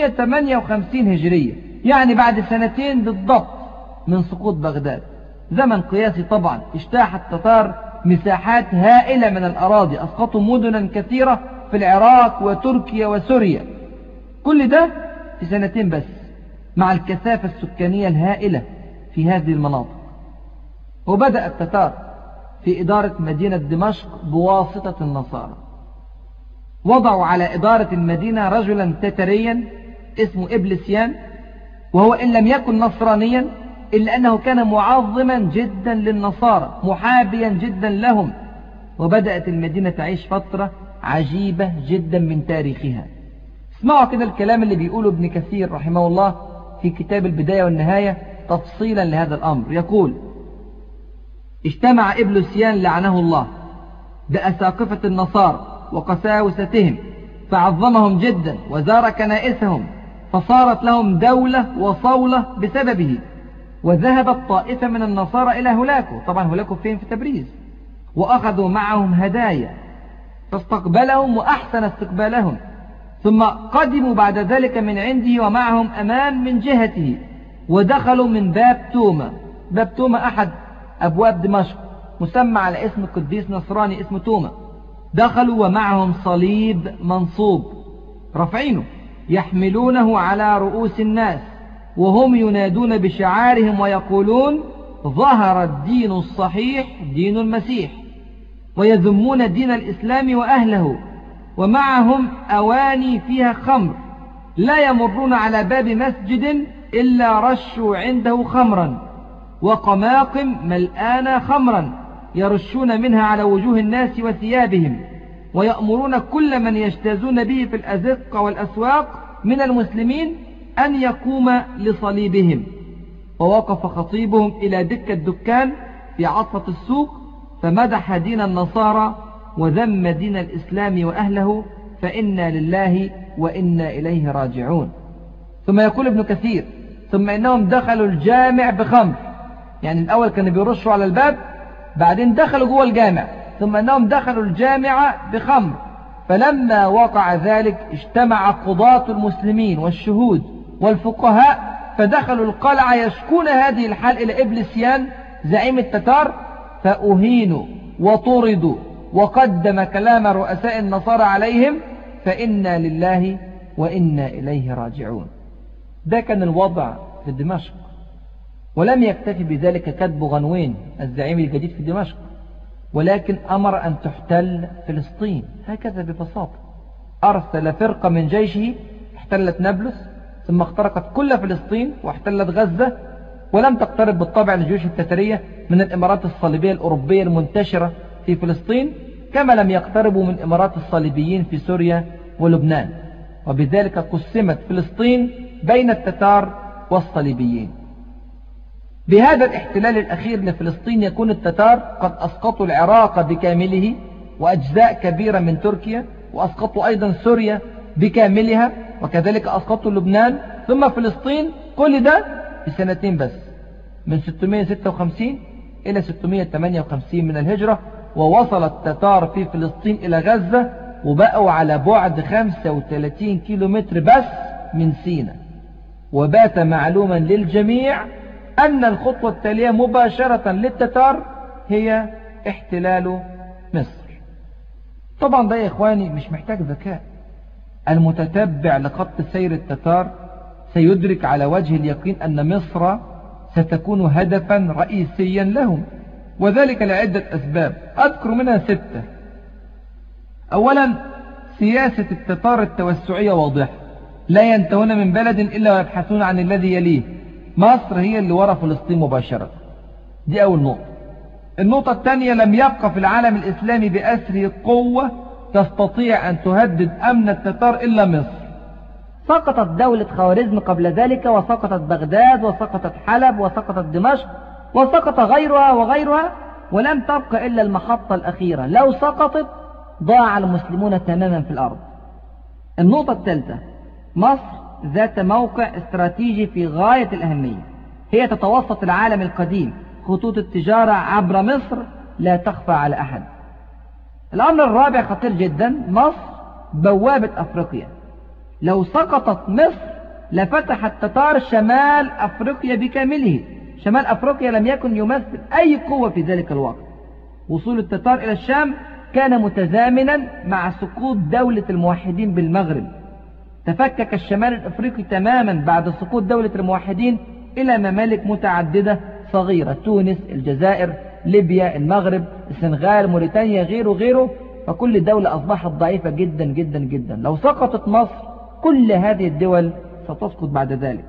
658 هجرية، يعني بعد 2 سنين بالضبط من سقوط بغداد. زمن قياسي طبعا. اجتاح التتار مساحات هائلة من الأراضي، أسقطوا مدنا كثيرة في العراق وتركيا وسوريا، كل ده في 2 سنين بس، مع الكثافة السكانية الهائلة في هذه المناطق. وبدأ التتار في إدارة مدينة دمشق بواسطة النصارى. وضعوا على إدارة المدينة رجلا تتريا اسمه إبلسيان، وهو إن لم يكن نصرانيا إلا أنه كان معظما جدا للنصارى، محابيا جدا لهم. وبدأت المدينة تعيش فترة عجيبة جدا من تاريخها. اسمعوا كده الكلام اللي بيقوله ابن كثير رحمه الله في كتاب البداية والنهاية تفصيلا لهذا الأمر. يقول: اجتمع إبلسيان لعنه الله بأساقفة النصارى وقساوستهم، فعظمهم جدا وزار كنائسهم، فصارت لهم دولة وصولة بسببه. وذهبت طائفة من النصارى إلى هولاكو، طبعا هولاكو فين؟ في تبريز، وأخذوا معهم هدايا فاستقبلهم وأحسن استقبالهم، ثم قدموا بعد ذلك من عنده ومعهم أمان من جهته، ودخلوا من باب توما. باب توما أحد أبواب دمشق، مسمى على اسم قديس نصراني اسمه توما. دخلوا ومعهم صليب منصوب رفعينه يحملونه على رؤوس الناس، وهم ينادون بشعارهم ويقولون: ظهر الدين الصحيح دين المسيح، ويذمون دين الإسلام وأهله. ومعهم أواني فيها خمر، لا يمرون على باب مسجد إلا رشوا عنده خمرا، وقماقم ملآن خمرا يرشون منها على وجوه الناس وثيابهم، ويأمرون كل من يجتازون به في الأزقة والأسواق من المسلمين أن يقوم لصليبهم. ووقف خطيبهم إلى دكة الدكان في عطفة السوق، فمدح دين النصارى وذم دين الإسلام وأهله، فإنا لله وإنا إليه راجعون. ثم يقول ابن كثير: ثم إنهم دخلوا الجامع بخمر، يعني الأول كانوا بيرشوا على الباب، بعدين دخلوا جوه الجامع، ثم إنهم دخلوا الجامع بخمر. فلما وقع ذلك اجتمع قضاة المسلمين والشهود والفقهاء، فدخلوا القلعة يشكون هذه الحال إلى إبلسيان زعيم التتار، فأهينوا وطردوا، وقدم كلام رؤساء النصارى عليهم، فإنا لله وإنا إليه راجعون. ده كان الوضع في دمشق. ولم يكتفي بذلك كتب غنوين الزعيم الجديد في دمشق، ولكن أمر أن تحتل فلسطين هكذا ببساطة. أرسل فرقة من جيشه احتلت نابلس، ثم اخترقت كل فلسطين واحتلت غزة، ولم تقترب بالطبع الجيوش التترية من الإمارات الصليبية الأوروبية المنتشرة في فلسطين، كما لم يقتربوا من إمارات الصليبيين في سوريا ولبنان. وبذلك قسمت فلسطين بين التتار والصليبيين. بهذا الاحتلال الأخير لفلسطين يكون التتار قد أسقطوا العراق بكامله وأجزاء كبيرة من تركيا، وأسقطوا أيضا سوريا بكاملها، وكذلك أسقطوا لبنان، ثم فلسطين. كل ده في سنتين بس، من 656 إلى 658 من الهجرة. ووصل التتار في فلسطين إلى غزة، وبقوا على بعد 35 كيلومتر بس من سيناء. وبات معلوما للجميع أن الخطوة التالية مباشرة للتتار هي احتلال مصر. طبعا ده يا إخواني مش محتاج ذكاء. المتتبع لخط سير التتار سيدرك على وجه اليقين أن مصر ستكون هدفا رئيسيا لهم، وذلك لعدة أسباب أذكر منها 6. أولا، سياسة التتار التوسعية واضحة، لا ينتهون من بلد إلا ويبحثون عن الذي يليه. مصر هي اللي وراء فلسطين مباشرة، دي أول نقطة. النقطة الثانية، لم يبقى في العالم الإسلامي بأسره قوة تستطيع أن تهدد أمن التتار إلا مصر. سقطت دولة خوارزم قبل ذلك، وسقطت بغداد، وسقطت حلب، وسقطت دمشق، وسقط غيرها وغيرها، ولم تبقى إلا المحطة الأخيرة. لو سقطت ضاع المسلمون تماما في الأرض. النقطة الثالثة، مصر ذات موقع استراتيجي في غاية الأهمية، هي تتوسط العالم القديم، خطوط التجارة عبر مصر لا تخفى على أحد. الأمر الرابع خطير جدا، مصر بوابة أفريقيا. لو سقطت مصر لفتح التتار شمال أفريقيا بكامله. شمال أفريقيا لم يكن يمثل أي قوة في ذلك الوقت. وصول التتار إلى الشام كان متزامنا مع سقوط دولة الموحدين بالمغرب. تفكك الشمال الأفريقي تماما بعد سقوط دولة الموحدين إلى ممالك متعددة صغيرة، تونس، الجزائر، ليبيا، المغرب، السنغال، موريتانيا، غيره. فكل دولة أصبحت ضعيفة جدا جدا جدا. لو سقطت مصر كل هذه الدول ستسقط بعد ذلك.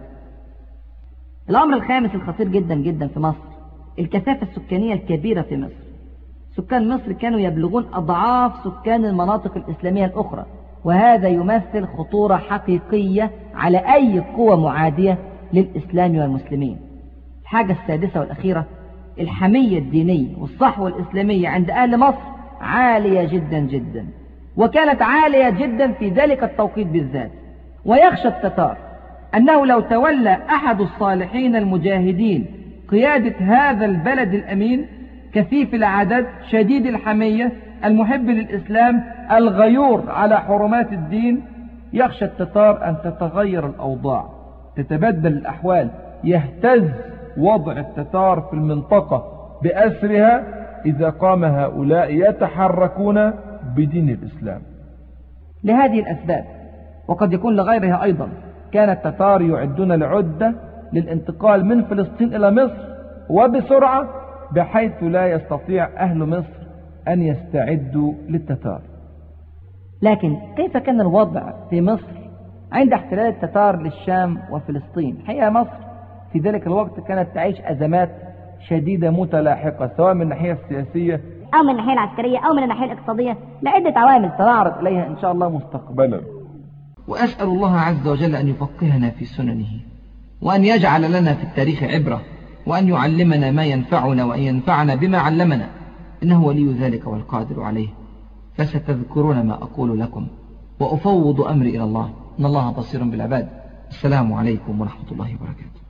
الأمر الخامس الخطير جدا جدا في مصر، الكثافة السكانية الكبيرة في مصر. سكان مصر كانوا يبلغون أضعاف سكان المناطق الإسلامية الأخرى، وهذا يمثل خطورة حقيقية على أي قوة معادية للإسلام والمسلمين. الحاجة السادسة والأخيرة، الحمية الدينية والصحوة الإسلامية عند أهل مصر عالية جدا جدا، وكانت عالية جدا في ذلك التوقيت بالذات. ويخشى التتار أنه لو تولى أحد الصالحين المجاهدين قيادة هذا البلد الأمين، كثيف العدد، شديد الحمية، المحب للإسلام، الغيور على حرمات الدين. يخشى التتار أن تتغير الأوضاع، تتبدل الأحوال، يهتز وضع التتار في المنطقة بأسرها إذا قام هؤلاء يتحركون بدين الإسلام. لهذه الأسباب وقد يكون لغيرها أيضا كان التتار يعدون العدة للانتقال من فلسطين إلى مصر وبسرعة، بحيث لا يستطيع أهل مصر أن يستعدوا للتتار. لكن كيف كان الوضع في مصر عند احتلال التتار للشام وفلسطين؟ حقيقة مصر في ذلك الوقت كانت تعيش أزمات شديدة متلاحقة، سواء من الناحية السياسية أو من الناحية العسكرية أو من الناحية الاقتصادية، لعدة عوامل سنعرض إليها إن شاء الله مستقبلا. وأسأل الله عز وجل أن يفقهنا في سننه، وأن يجعل لنا في التاريخ عبرة، وأن يعلمنا ما ينفعنا وأن ينفعنا بما علمنا، إنه ولي ذلك والقادر عليه. فستذكرون ما أقول لكم، وأفوض أمري إلى الله، إن الله بصير بالعباد. السلام عليكم ورحمة الله وبركاته.